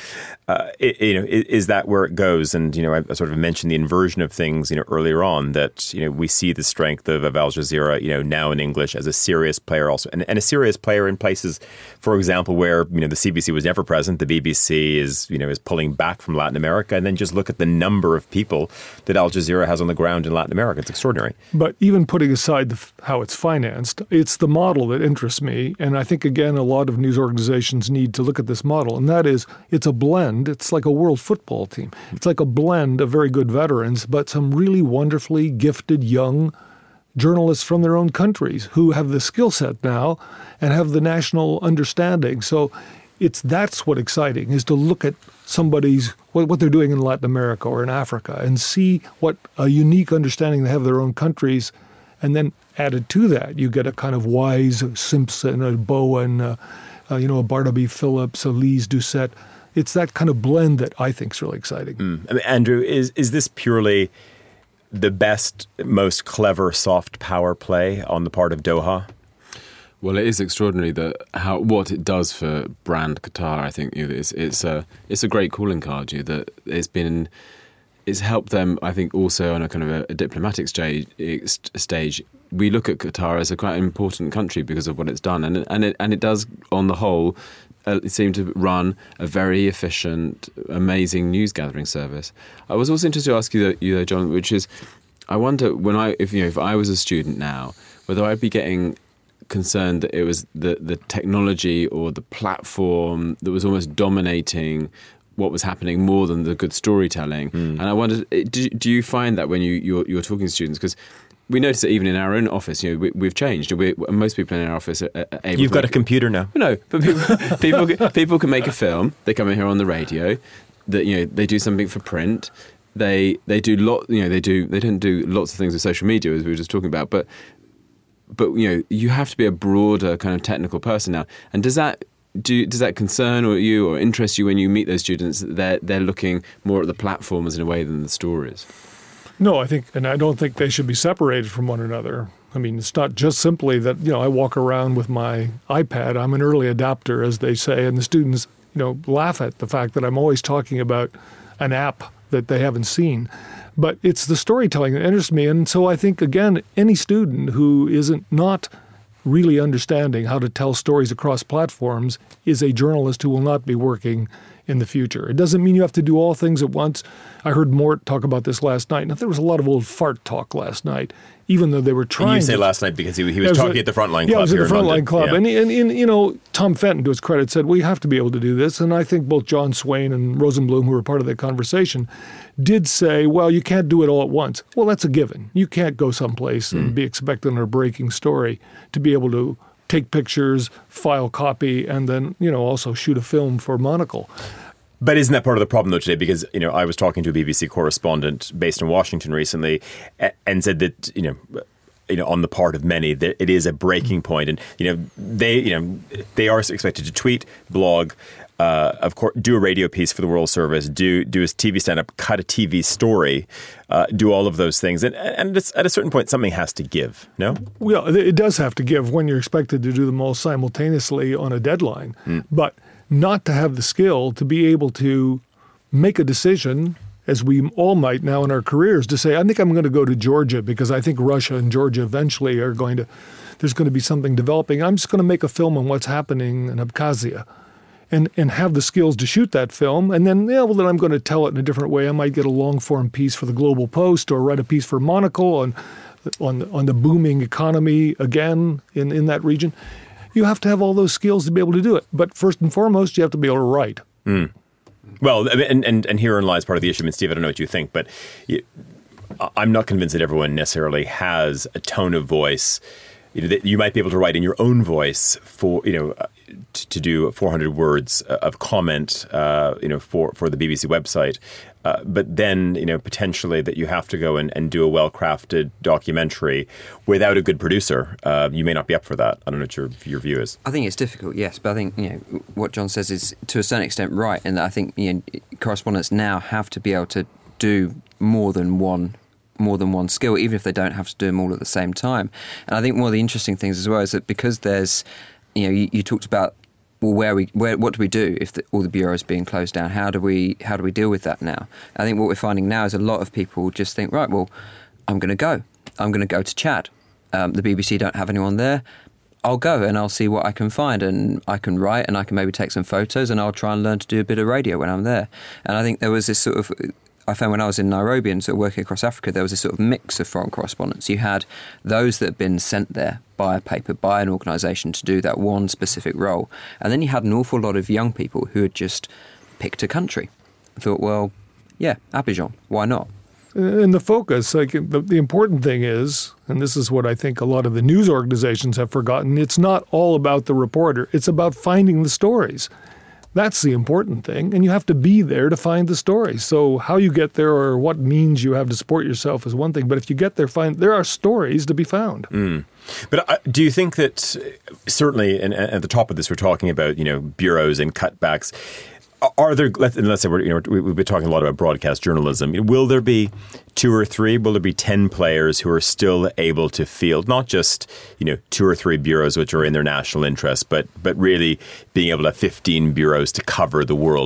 Is that where it goes? And, I sort of mentioned the inversion of things, earlier on that, we see the strength of Al Jazeera, now in English as a serious player also. And a serious player in places, for example, where, the CBC was never present. The BBC is pulling back from Latin America. And then just look at the number of people that Al Jazeera has on the ground in Latin America. It's extraordinary. But even putting aside how it's financed, it's the model that interests me. And I think, again, a lot of news organizations need to look at this model. And that is, it's a blend. It's like a world football team. It's like a blend of very good veterans, but some really wonderfully gifted young journalists from their own countries who have the skill set now and have the national understanding. So that's what's exciting, is to look at somebody's, what they're doing in Latin America or in Africa and see what a unique understanding they have of their own countries. And then added to that, you get a kind of Wise, Simpson, a Bowen, a Barnaby Phillips, a Lise Doucette. It's that kind of blend that I think is really exciting. Andrew, is this purely the best, most clever soft power play on the part of Doha? Well, it is extraordinary what it does for brand Qatar. I think it's a great calling card. That it's been it's helped them, I think, also on a kind of a diplomatic stage. We look at Qatar as a quite important country because of what it's done, and it does, on the whole, seem to run a very efficient, amazing news gathering service. I was also interested to ask you though, John, which is, I wonder if I was a student now, whether I'd be getting concerned that it was the technology or the platform that was almost dominating what was happening more than the good storytelling. And I wondered, do you find that when you're talking to students? Because we notice that even in our own office, we've changed. Most people in our office are able. You've got a computer now. No, but people can make a film. They come in here on the radio. That they do something for print. They don't do lots of things with social media, as we were just talking about. But you have to be a broader kind of technical person now. And does that concern or interest you when you meet those students that they're looking more at the platforms in a way than the stories? No, I don't think they should be separated from one another. I mean, it's not just simply that, I walk around with my iPad. I'm an early adopter, as they say, and the students, laugh at the fact that I'm always talking about an app that they haven't seen. But it's the storytelling that interests me. And so I think, again, any student who isn't not really understanding how to tell stories across platforms is a journalist who will not be working in the future. It doesn't mean you have to do all things at once. I heard Mort talk about this last night. Now, there was a lot of old fart talk last night, even though they were trying. And you say last night because he was talking at the Frontline Club. Yeah, I was at the Frontline Club. Yeah. And Tom Fenton, to his credit, said, we have to be able to do this. And I think both John Swain and Rosenblum, who were part of that conversation, did say, well, you can't do it all at once. Well, that's a given. You can't go someplace and be expecting a breaking story to be able to take pictures, file copy, and then, also shoot a film for Monocle. But isn't that part of the problem, though, today? Because, I was talking to a BBC correspondent based in Washington recently and said that, on the part of many, that it is a breaking point. And, they are expected to tweet, blog, of course, do a radio piece for the World Service, do a TV stand-up, cut a TV story, do all of those things. And it's, at a certain point, something has to give, no? Well, it does have to give when you're expected to do them all simultaneously on a deadline. But not to have the skill to be able to make a decision, as we all might now in our careers, to say, I think I'm going to go to Georgia because I think Russia and Georgia eventually there's going to be something developing. I'm just going to make a film on what's happening in Abkhazia and have the skills to shoot that film. And then, then I'm going to tell it in a different way. I might get a long-form piece for the Global Post or write a piece for Monocle on the booming economy again in that region. You have to have all those skills to be able to do it. But first and foremost, you have to be able to write. Well, and herein lies part of the issue. And Steve, I don't know what you think, but I'm not convinced that everyone necessarily has a tone of voice. That you might be able to write in your own voice for to do 400 words of comment for the BBC website, but then potentially that you have to go and do a well-crafted documentary without a good producer. You may not be up for that. I don't know what your view is. I think it's difficult, yes, but I think what John says is to a certain extent right, in that I think correspondents now have to be able to do more than one skill, even if they don't have to do them all at the same time. And I think one of the interesting things as well is that because there's, you talked about, well, what do we do if all the bureaus being closed down? How do we deal with that now? I think what we're finding now is a lot of people just think, right, well, I'm going to go to Chad. The BBC don't have anyone there. I'll go and I'll see what I can find, and I can write and I can maybe take some photos, and I'll try and learn to do a bit of radio when I'm there. And I think there was this sort of, I found when I was in Nairobi and sort of working across Africa, there was this sort of mix of foreign correspondents. You had those that had been sent there by a paper, by an organisation to do that one specific role. And then you had an awful lot of young people who had just picked a country and thought, well, yeah, Abidjan, why not? And the focus, the important thing is, and this is what I think a lot of the news organizations have forgotten, it's not all about the reporter. It's about finding the stories. That's the important thing, and you have to be there to find the stories. So how you get there or what means you have to support yourself is one thing, but if you get there, there are stories to be found. But do you think that, certainly, and at the top of this, we're talking about, bureaus and cutbacks. Are there, let's say we've been talking a lot about broadcast journalism. Will there be 2 or 3? Will there be 10 players who are still able to field not just 2 or 3 bureaus which are in their national interest, but really being able to have 15 bureaus to cover the world?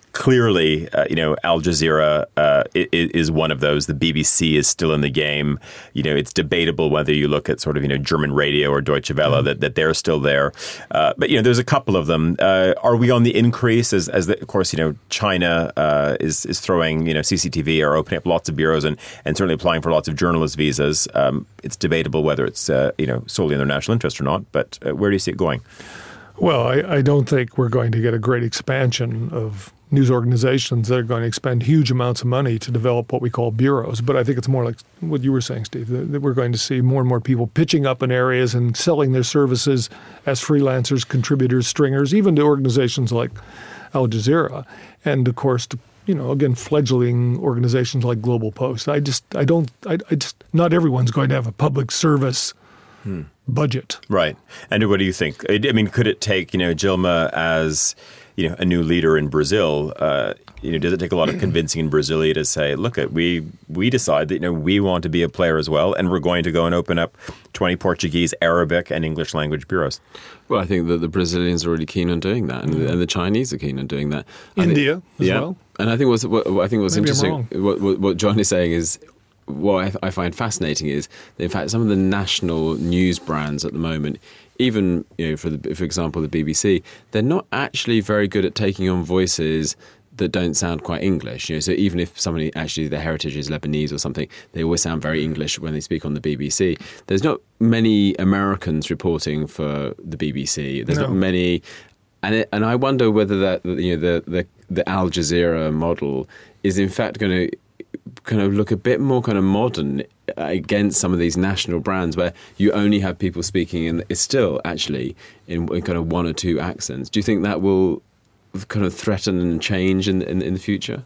clearly, Al Jazeera is one of those. The BBC is still in the game. It's debatable whether you look at sort of, German radio or Deutsche Welle, that they're still there. But, there's a couple of them. Are we on the increase of course, China is throwing, CCTV or opening up lots of bureaus and certainly applying for lots of journalist visas. It's debatable whether it's, solely in their national interest or not. But where do you see it going? Well, I don't think we're going to get a great expansion of news organizations that are going to expend huge amounts of money to develop what we call bureaus. But I think it's more like what you were saying, Steve, that we're going to see more and more people pitching up in areas and selling their services as freelancers, contributors, stringers, even to organizations like Al Jazeera. And, of course, again, fledgling organizations like Global Post. Not everyone's going to have a public service budget. Right. And what do you think? I mean, could it take, Dilma as, a new leader in Brazil? Does it take a lot of convincing in Brasilia to say, look, we decide that, we want to be a player as well, and we're going to go and open up 20 Portuguese, Arabic, and English language bureaus? Well, I think that the Brazilians are really keen on doing that, and the Chinese are keen on doing that. India as well. And I think what's Maybe interesting, what John is saying is, what I find fascinating is that, in fact, some of the national news brands at the moment, even for example the BBC, they're not actually very good at taking on voices that don't sound quite English. So even if somebody actually their heritage is Lebanese or something, they always sound very English when they speak on the BBC. There's not many Americans reporting for the BBC. There's not many, and I wonder whether that the Al Jazeera model is in fact going to kind of look a bit more kind of modern against some of these national brands where you only have people speaking and it's still actually in kind of one or two accents. Do you think that will kind of threaten and change in the future?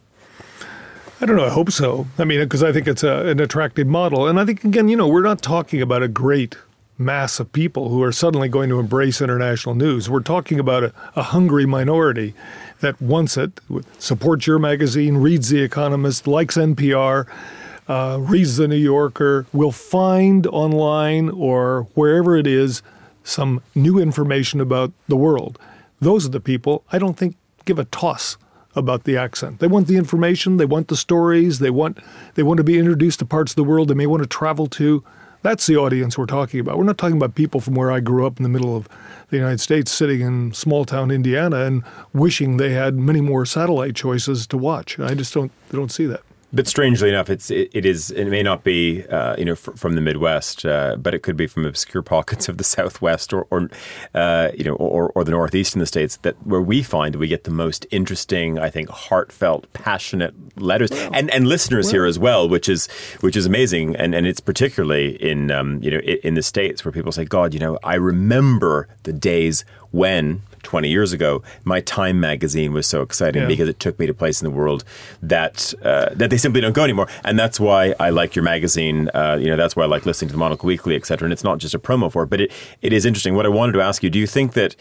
I don't know. I hope so. I mean, because I think it's an attractive model. And I think, again, we're not talking about a great mass of people who are suddenly going to embrace international news. We're talking about a hungry minority that wants it, supports your magazine, reads The Economist, likes NPR, reads The New Yorker, will find online or wherever it is some new information about the world. Those are the people I don't think give a toss about the accent. They want the information, they want the stories, they want to be introduced to parts of the world they may want to travel to. That's the audience we're talking about. We're not talking about people from where I grew up in the middle of the United States, sitting in small town Indiana and wishing they had many more satellite choices to watch. I just don't see that. But strangely enough, it may not be from the Midwest, but it could be from obscure pockets of the Southwest or the Northeast in the States where we find we get the most interesting, I think, heartfelt, passionate letters and listeners here as well, which is amazing, and it's particularly in in the States where people say, God, I remember the days when 20 years ago, my Time magazine was so exciting because it took me to places in the world that they simply don't go anymore. And that's why I like your magazine. That's why I like listening to the Monocle Weekly, et cetera. And it's not just a promo for it, but it is interesting. What I wanted to ask you, do you think that,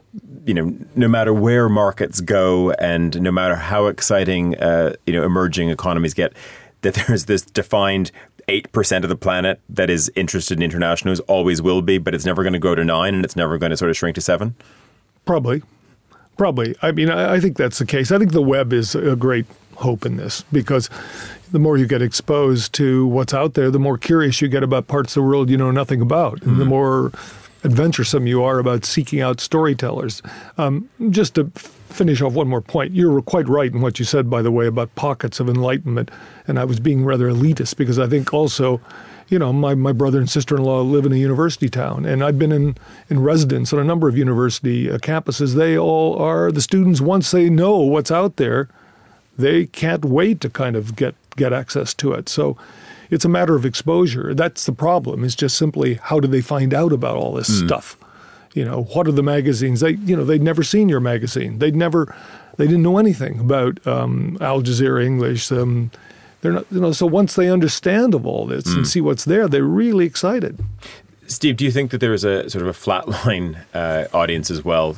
no matter where markets go and no matter how exciting, emerging economies get, that there's this defined 8% of the planet that is interested in international news, always will be, but it's never going to go to 9 and it's never going to sort of shrink to 7? Probably. I mean, I think that's the case. I think the web is a great hope in this because the more you get exposed to what's out there, the more curious you get about parts of the world you know nothing about, and the more adventuresome you are about seeking out storytellers. Just to finish off one more point, you're quite right in what you said, by the way, about pockets of enlightenment, and I was being rather elitist because I think also, my brother and sister-in-law live in a university town, and I've been in residence on a number of university campuses. They all are, the students, once they know what's out there, they can't wait to kind of get access to it. So it's a matter of exposure. That's the problem. It's just simply how do they find out about all this stuff? What are the magazines? They'd never seen your magazine. They didn't know anything about Al Jazeera English. They're not, so once they understand of all this and see what's there, they're really excited. Steve, do you think that there is a sort of a flatline audience as well,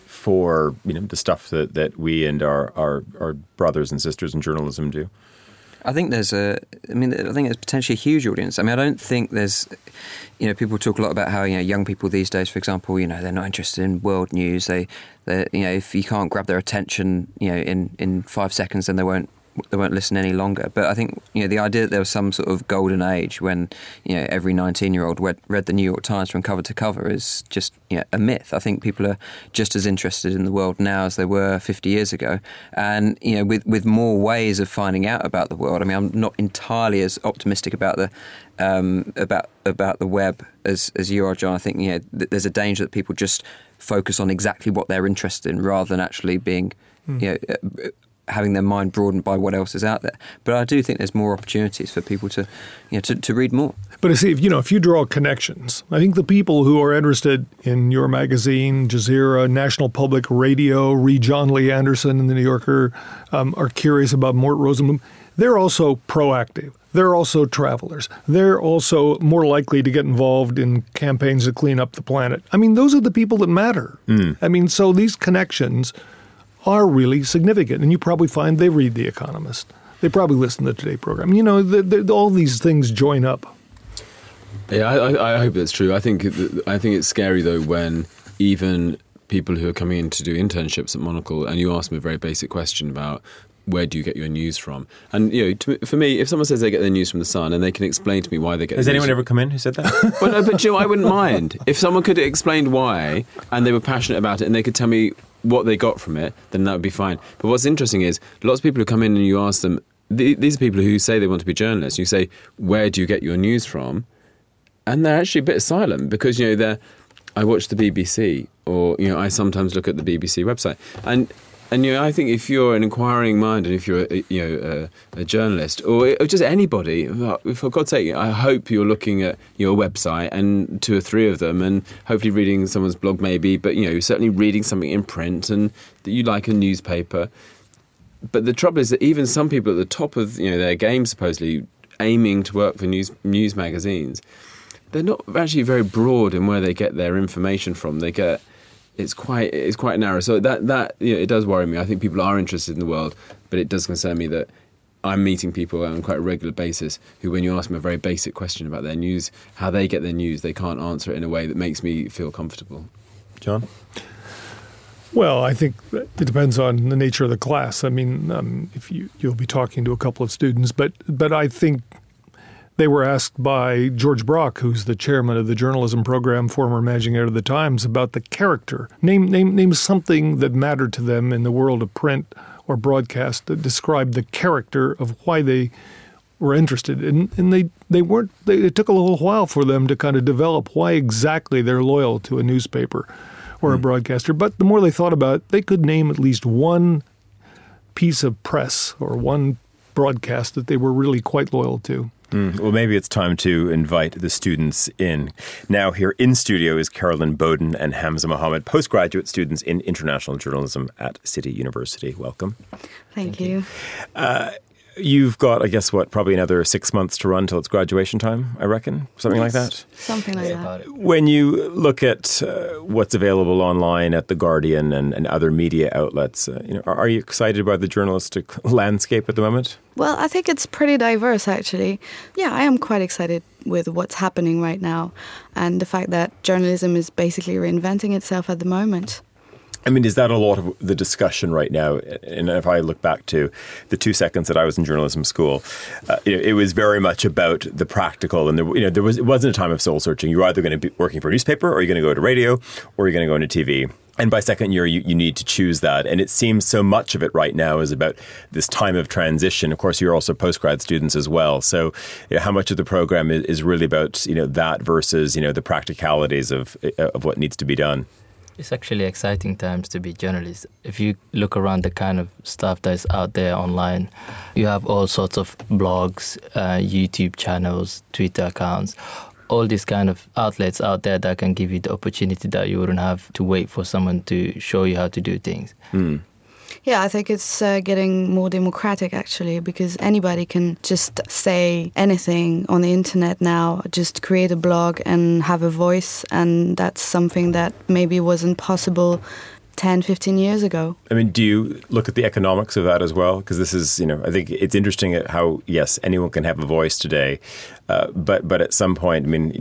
for the stuff that we and our brothers and sisters in journalism do? I think there's potentially a huge audience. I mean, I don't think there's, people talk a lot about how, young people these days, for example, they're not interested in world news. They if you can't grab their attention, in 5 seconds, then they won't listen any longer. But I think, the idea that there was some sort of golden age when, every 19-year-old read the New York Times from cover to cover is just, a myth. I think people are just as interested in the world now as they were 50 years ago. And, with more ways of finding out about the world, I mean, I'm not entirely as optimistic about the about the web as you are, John. I think, there's a danger that people just focus on exactly what they're interested in rather than actually being, having their mind broadened by what else is out there. But I do think there's more opportunities for people to read more. But see, if you draw connections, I think the people who are interested in your magazine, Jazeera, National Public Radio, read John Lee Anderson in The New Yorker, are curious about Mort Rosenblum, they're also proactive. They're also travelers. They're also more likely to get involved in campaigns to clean up the planet. I mean, those are the people that matter. I mean, so these connections are really significant. And you probably find they read The Economist. They probably listen to the Today program. All these things join up. Yeah, I hope that's true. I think it's scary, though, when even people who are coming in to do internships at Monocle, and you ask them a very basic question about where do you get your news from? And, for me, if someone says they get their news from The Sun and they can explain to me why they get Has their anyone news ever come in who said that? Well, no, but Joe, I wouldn't mind. If someone could explain why and they were passionate about it and they could tell me what they got from it, then that would be fine. But what's interesting is lots of people who come in and you ask them, these are people who say they want to be journalists. You say, where do you get your news from? And they're actually a bit silent because, I watch the BBC or, I sometimes look at the BBC website. And I think if you're an inquiring mind and if you're, a journalist or just anybody, for God's sake, I hope you're looking at your website and 2 or 3 of them and hopefully reading someone's blog maybe, but, certainly reading something in print and that you like a newspaper. But the trouble is that even some people at the top of, their game, supposedly aiming to work for news magazines, they're not actually very broad in where they get their information from. It's quite narrow. So that it does worry me. I think people are interested in the world, but it does concern me that I'm meeting people on quite a regular basis who, when you ask them a very basic question about their news, how they get their news, they can't answer it in a way that makes me feel comfortable. John? Well, I think it depends on the nature of the class. I mean, if you'll be talking to a couple of students, but I think they were asked by George Brock, who's the chairman of the journalism program, former managing editor of the Times, about the character. Name something that mattered to them in the world of print or broadcast that described the character of why they were interested. And they weren't. It took a little while for them to kind of develop why exactly they're loyal to a newspaper or a broadcaster. But the more they thought about it, they could name at least one piece of press or one broadcast that they were really quite loyal to. Well, maybe it's time to invite the students in. Now here in studio is Carolyn Bowden and Hamza Mohammed, postgraduate students in international journalism at City University. Welcome. Thank you. You've got, I guess, probably another 6 months to run till it's graduation time, I reckon? Something like that? Something like that. When you look at what's available online at The Guardian and other media outlets, are you excited about the journalistic landscape at the moment? Well, I think it's pretty diverse, actually. Yeah, I am quite excited with what's happening right now and the fact that journalism is basically reinventing itself at the moment. I mean, is that a lot of the discussion right now? And if I look back to the 2 seconds that I was in journalism school, it was very much about the practical. And it wasn't a time of soul searching. You were either going to be working for a newspaper, or you're going to go to radio, or you're going to go into TV. And by second year, you need to choose that. And it seems so much of it right now is about this time of transition. Of course, you're also postgrad students as well. So how much of the program is really about that versus the practicalities of what needs to be done? It's actually exciting times to be journalist. If you look around the kind of stuff that's out there online, you have all sorts of blogs, YouTube channels, Twitter accounts, all these kind of outlets out there that can give you the opportunity that you wouldn't have to wait for someone to show you how to do things. Yeah, I think it's getting more democratic, actually, because anybody can just say anything on the internet now, just create a blog and have a voice. And that's something that maybe wasn't possible 10, 15 years ago. I mean, do you look at the economics of that as well? Because this is, I think it's interesting at how, yes, anyone can have a voice today, but at some point, I mean,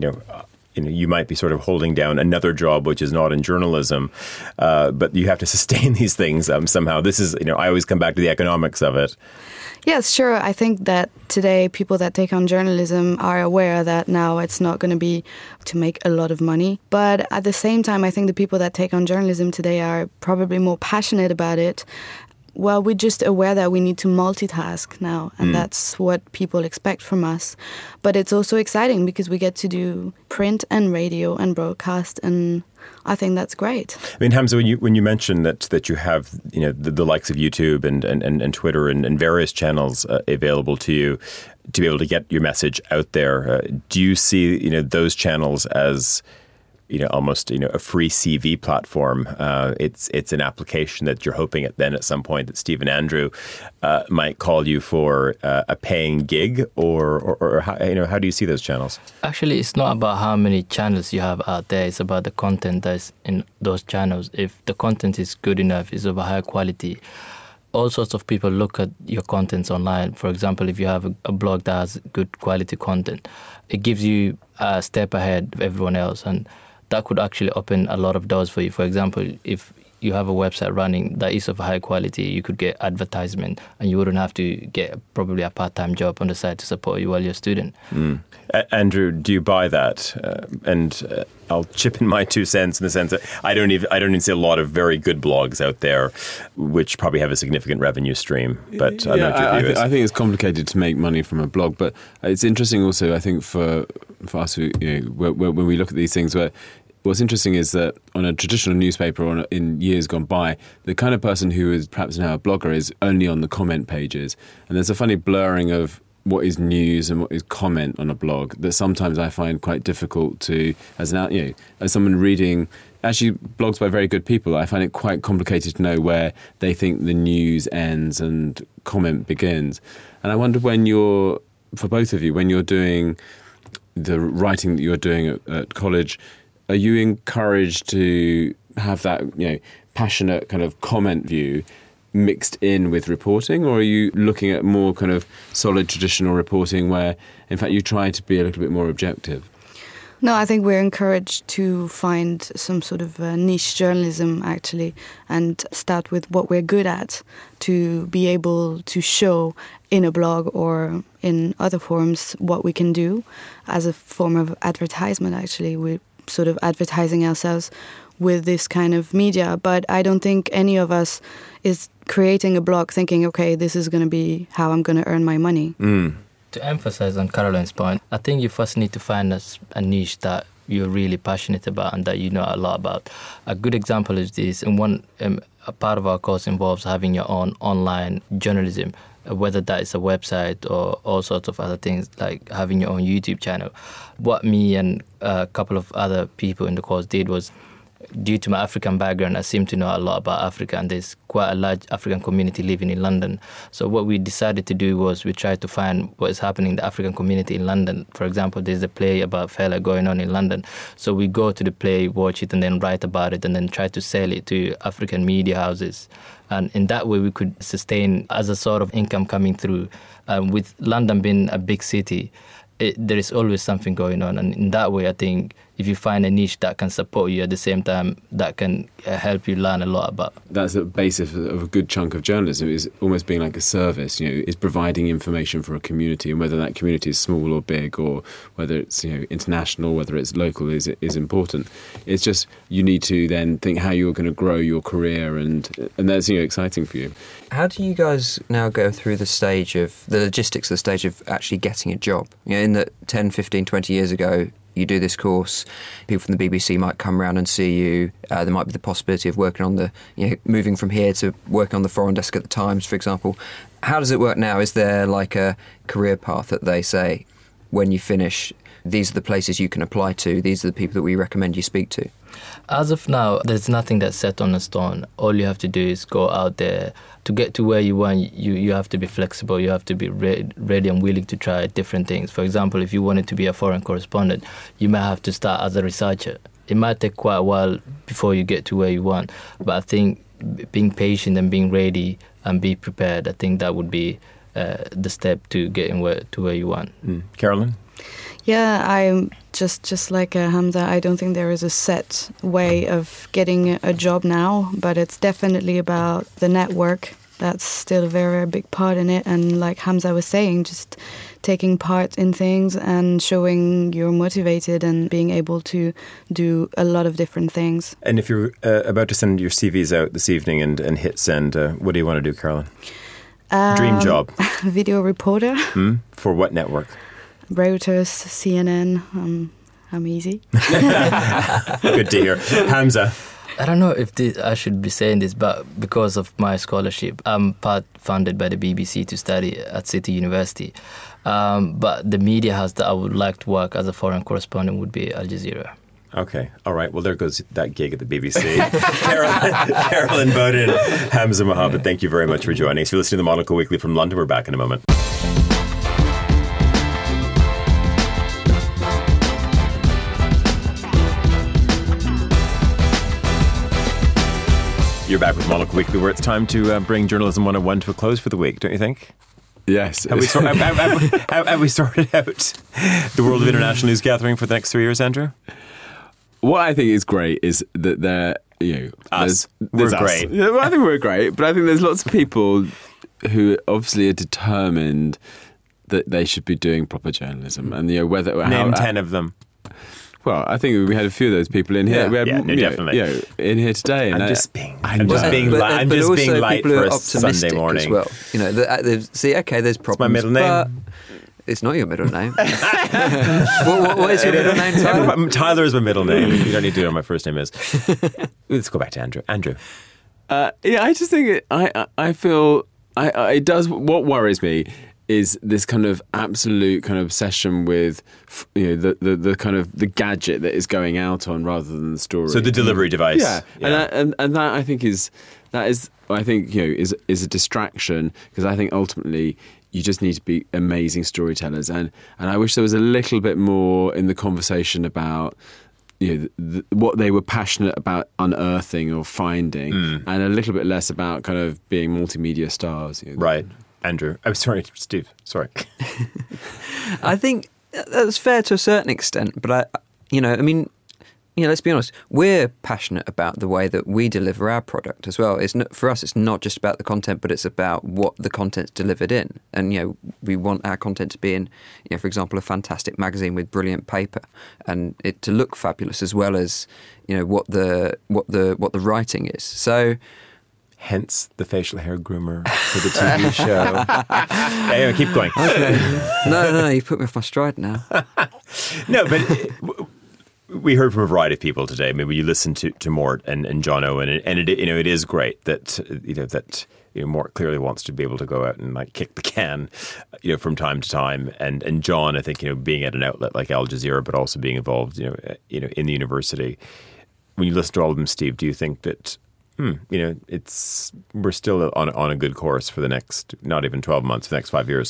you might be sort of holding down another job which is not in journalism, but you have to sustain these things somehow. This is, I always come back to the economics of it. Yes, sure. I think that today people that take on journalism are aware that now it's not going to be to make a lot of money. But at the same time, I think the people that take on journalism today are probably more passionate about it. Well, we're just aware that we need to multitask now, and that's what people expect from us. But it's also exciting because we get to do print and radio and broadcast, and I think that's great. I mean, Hamza, when you mentioned that you have the likes of YouTube and Twitter and various channels available to you to be able to get your message out there, do you see those channels as almost a free CV platform? It's an application that you're hoping at some point that Stephen Andrew might call you for a paying gig, or how do you see those channels? Actually, it's not about how many channels you have out there. It's about the content that's in those channels. If the content is good enough, is of a high quality, all sorts of people look at your contents online. For example, if you have a blog that has good quality content, it gives you a step ahead of everyone else, and that could actually open a lot of doors for you. For example, if you have a website running that is of high quality, you could get advertisement and you wouldn't have to get probably a part-time job on the side to support you while you're a student. Andrew, do you buy that? And I'll chip in my 2 cents in the sense that I don't even see a lot of very good blogs out there which probably have a significant revenue stream. But I think it's complicated to make money from a blog, but it's interesting also, I think, for us who, when we look at these things, where what's interesting is that on a traditional newspaper or in years gone by, the kind of person who is perhaps now a blogger is only on the comment pages. And there's a funny blurring of what is news and what is comment on a blog that sometimes I find quite difficult to, as someone reading actually blogs by very good people, I find it quite complicated to know where they think the news ends and comment begins. And I wonder for both of you, when you're doing the writing that you're doing at college, are you encouraged to have that, passionate kind of comment view mixed in with reporting, or are you looking at more kind of solid traditional reporting where, in fact, you try to be a little bit more objective? No, I think we're encouraged to find some sort of niche journalism, actually, and start with what we're good at to be able to show in a blog or in other forms what we can do as a form of advertisement, actually. We're sort of advertising ourselves with this kind of media, but I don't think any of us is creating a blog thinking, okay, this is going to be how I'm going to earn my money. To emphasize on Caroline's point, I think you first need to find a niche that you're really passionate about and that you know a lot about. A good example is this. A part of our course involves having your own online journalism, whether that is a website or all sorts of other things, like having your own YouTube channel. What me and a couple of other people in the course did was, due to my African background, I seem to know a lot about Africa, and there's quite a large African community living in London. So what we decided to do was we tried to find what is happening in the African community in London. For example, there's a play about Fela going on in London. So we go to the play, watch it, and then write about it, and then try to sell it to African media houses. And in that way, we could sustain as a sort of income coming through. With London being a big city, there is always something going on. And in that way, I think if you find a niche that can support you at the same time, that can help you learn a lot about. That's the basis of a good chunk of journalism, is almost being like a service, is providing information for a community, and whether that community is small or big, or whether it's international, whether it's local, is important. It's just you need to then think how you're going to grow your career, and that's exciting for you. How do you guys now go through the stage of the logistics, the stage of actually getting a job? In the 10, 15, 20 years ago, you do this course, people from the BBC might come around and see you. There might be the possibility of working on moving from here to working on the foreign desk at the Times, for example. How does it work now? Is there like a career path that they say, when you finish, these are the places you can apply to, these are the people that we recommend you speak to? As of now, there's nothing that's set on a stone. All you have to do is go out there. To get to where you want, you have to be flexible. You have to be ready and willing to try different things. For example, if you wanted to be a foreign correspondent, you might have to start as a researcher. it might take quite a while before you get to where you want. But I think being patient and being ready and be prepared, I think that would be the step to getting to where you want. Carolyn? Yeah, I'm just like Hamza. I don't think there is a set way of getting a job now, but it's definitely about the network. That's still a very, very big part in it. And like Hamza was saying, just taking part in things and showing you're motivated and being able to do a lot of different things. And if you're about to send your CVs out this evening and hit send, what do you want to do, Carolyn? Dream job. Video reporter. For what network? Reuters, CNN. I'm easy. Good to hear. Hamza? I don't know if I should be saying this, but because of my scholarship, I'm part funded by the BBC to study at City University. But the media house that I would like to work as a foreign correspondent would be Al Jazeera. Okay. All right. Well, there goes that gig at the BBC. Carolyn Bowden, Hamza Mohammed, thank you very much for joining us. You're listening to the Monocle Weekly from London. We're back in a moment. You're back with Monocle Weekly, where it's time to bring Journalism 101 to a close for the week, don't you think? Yes. Have we sorted out the world of international news gathering for the next 3 years, Andrew? What I think is great is that us. We're great. Yeah, well, I think we're great, but I think there's lots of people who obviously are determined that they should be doing proper journalism, and name 10 of them. Well, I think we had a few of those people in here. Yeah, we had, definitely. In here today. I'm just being light for a Sunday morning. As well. There's problems. It's my middle name. It's not your middle name. what is your middle name, Tyler? Tyler is my middle name. You don't need to know what my first name is. Let's go back to Andrew. Andrew. I just think I feel it does. What worries me is this kind of absolute kind of obsession with the kind of the gadget that is going out on rather than the story. So the delivery device. Yeah. And that I think is a distraction, because I think ultimately you just need to be amazing storytellers, and I wish there was a little bit more in the conversation about what they were passionate about unearthing or finding, and a little bit less about kind of being multimedia stars. Right. Andrew. I'm sorry, Steve. Sorry. I think that's fair to a certain extent, but let's be honest. We're passionate about the way that we deliver our product as well. For us, it's not just about the content, but it's about what the content's delivered in. And we want our content to be in, for example, a fantastic magazine with brilliant paper, and it to look fabulous, as well as what the writing is. So. Hence the facial hair groomer for the TV show. Anyway, keep going. Okay. No, you put me off my stride now. No, but we heard from a variety of people today. Maybe you listened to Mort and Jono, and it is great that Mort clearly wants to be able to go out and kick the can, from time to time. And John, I think, being at an outlet like Al Jazeera, but also being involved, in the university. When you listen to all of them, Steve, do you think that? We're still on a good course for the next, not even 12 months, for the next 5 years.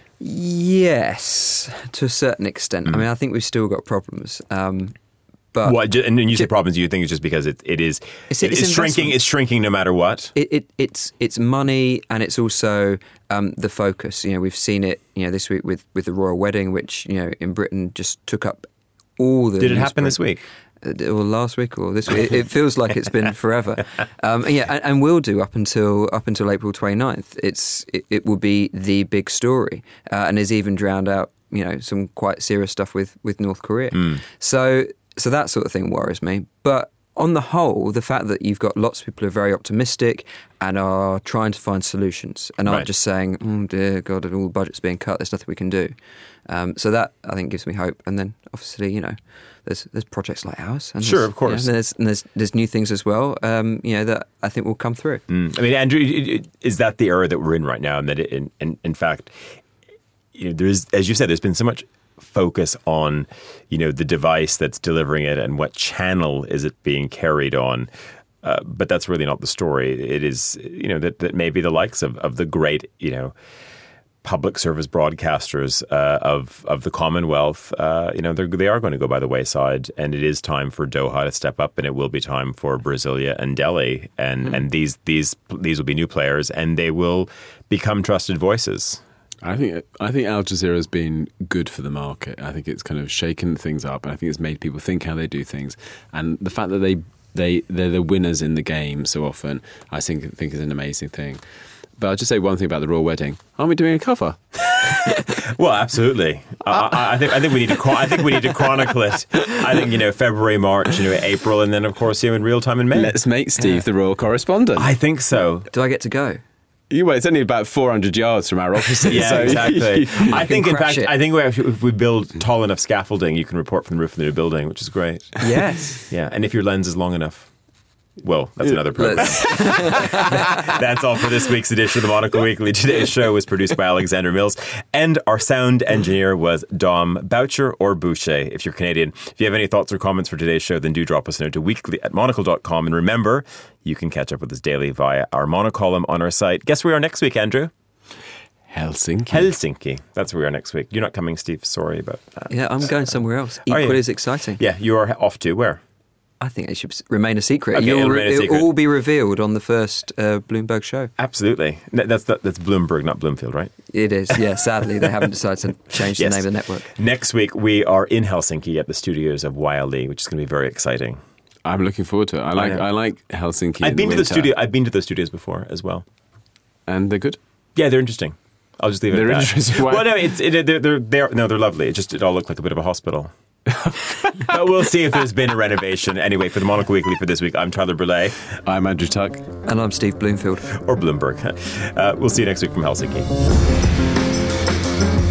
Yes, to a certain extent. I mean, I think we've still got problems. But what? And you say problems. Do you think it's just because it is shrinking? It's shrinking no matter what. It's money, and it's also the focus. We've seen it. This week with the royal wedding, which in Britain just took up all the. Did it happen this week? Or last week or this week. It feels like it's been forever. And will do up until April 29th. It will be the big story, and has even drowned out some quite serious stuff with North Korea. So that sort of thing worries me. But on the whole, the fact that you've got lots of people who are very optimistic and are trying to find solutions and aren't just saying, "Oh dear God, all the budget's being cut. There's nothing we can do." So that I think gives me hope. And then obviously, there's projects like ours. And sure, of course. And there's new things as well. That I think will come through. I mean, Andrew, is that the era that we're in right now? And that in fact, there's, as you said, there's been so much focus on the device that's delivering it and what channel is it being carried on, but that's really not the story. It is that maybe the likes of the great public service broadcasters of the Commonwealth, they are going to go by the wayside, and it is time for Doha to step up, and it will be time for Brasilia and Delhi, and these will be new players, and they will become trusted voices. I think Al Jazeera has been good for the market. I think it's kind of shaken things up, and I think it's made people think how they do things, and the fact that they're the winners in the game so often, I think is an amazing thing. But I'll just say one thing about the royal wedding. Aren't we doing a cover? Well, absolutely. I think we need to. I think we need to chronicle it. I think February, March, April, and then of course in real time in May. Let's make Steve the royal correspondent. I think so. Do I get to go? Well, it's only about 400 yards from our offices. Yeah, so exactly. I think, in fact, it. if we build tall enough scaffolding, you can report from the roof of the new building, which is great. Yes. Yeah, and if your lens is long enough. Well, that's another program. That's all for this week's edition of the Monocle Weekly. Today's show was produced by Alexander Mills, and our sound engineer was Dom Boucher or Boucher, if you're Canadian. If you have any thoughts or comments for today's show, then do drop us a note to weekly@monocle.com. And remember, you can catch up with us daily via our monocolumn on our site. Guess where we are next week, Andrew? Helsinki. That's where we are next week. You're not coming, Steve. Sorry about that. Yeah, I'm going somewhere else. Equally as exciting. Yeah, you are off to where? I think it should remain a secret. Okay, it'll all be revealed on the first Bloomberg show. Absolutely. That's Bloomberg, not Bloomfield, right? It is, yeah. Sadly, they haven't decided to change the name of the network. Next week, we are in Helsinki at the studios of YLE, which is going to be very exciting. I'm looking forward to it. I like Helsinki. I've been to the studio. I've been to those studios before as well. And they're good? Yeah, they're interesting. I'll just leave it at that. They're interesting. Well, no, they're lovely. It all looked like a bit of a hospital. But we'll see if there's been a renovation. Anyway, for the Monocle Weekly for this week, I'm Tyler Burley. I'm Andrew Tuck. And I'm Steve Bloomfield. Or Bloomberg. We'll see you next week from Helsinki.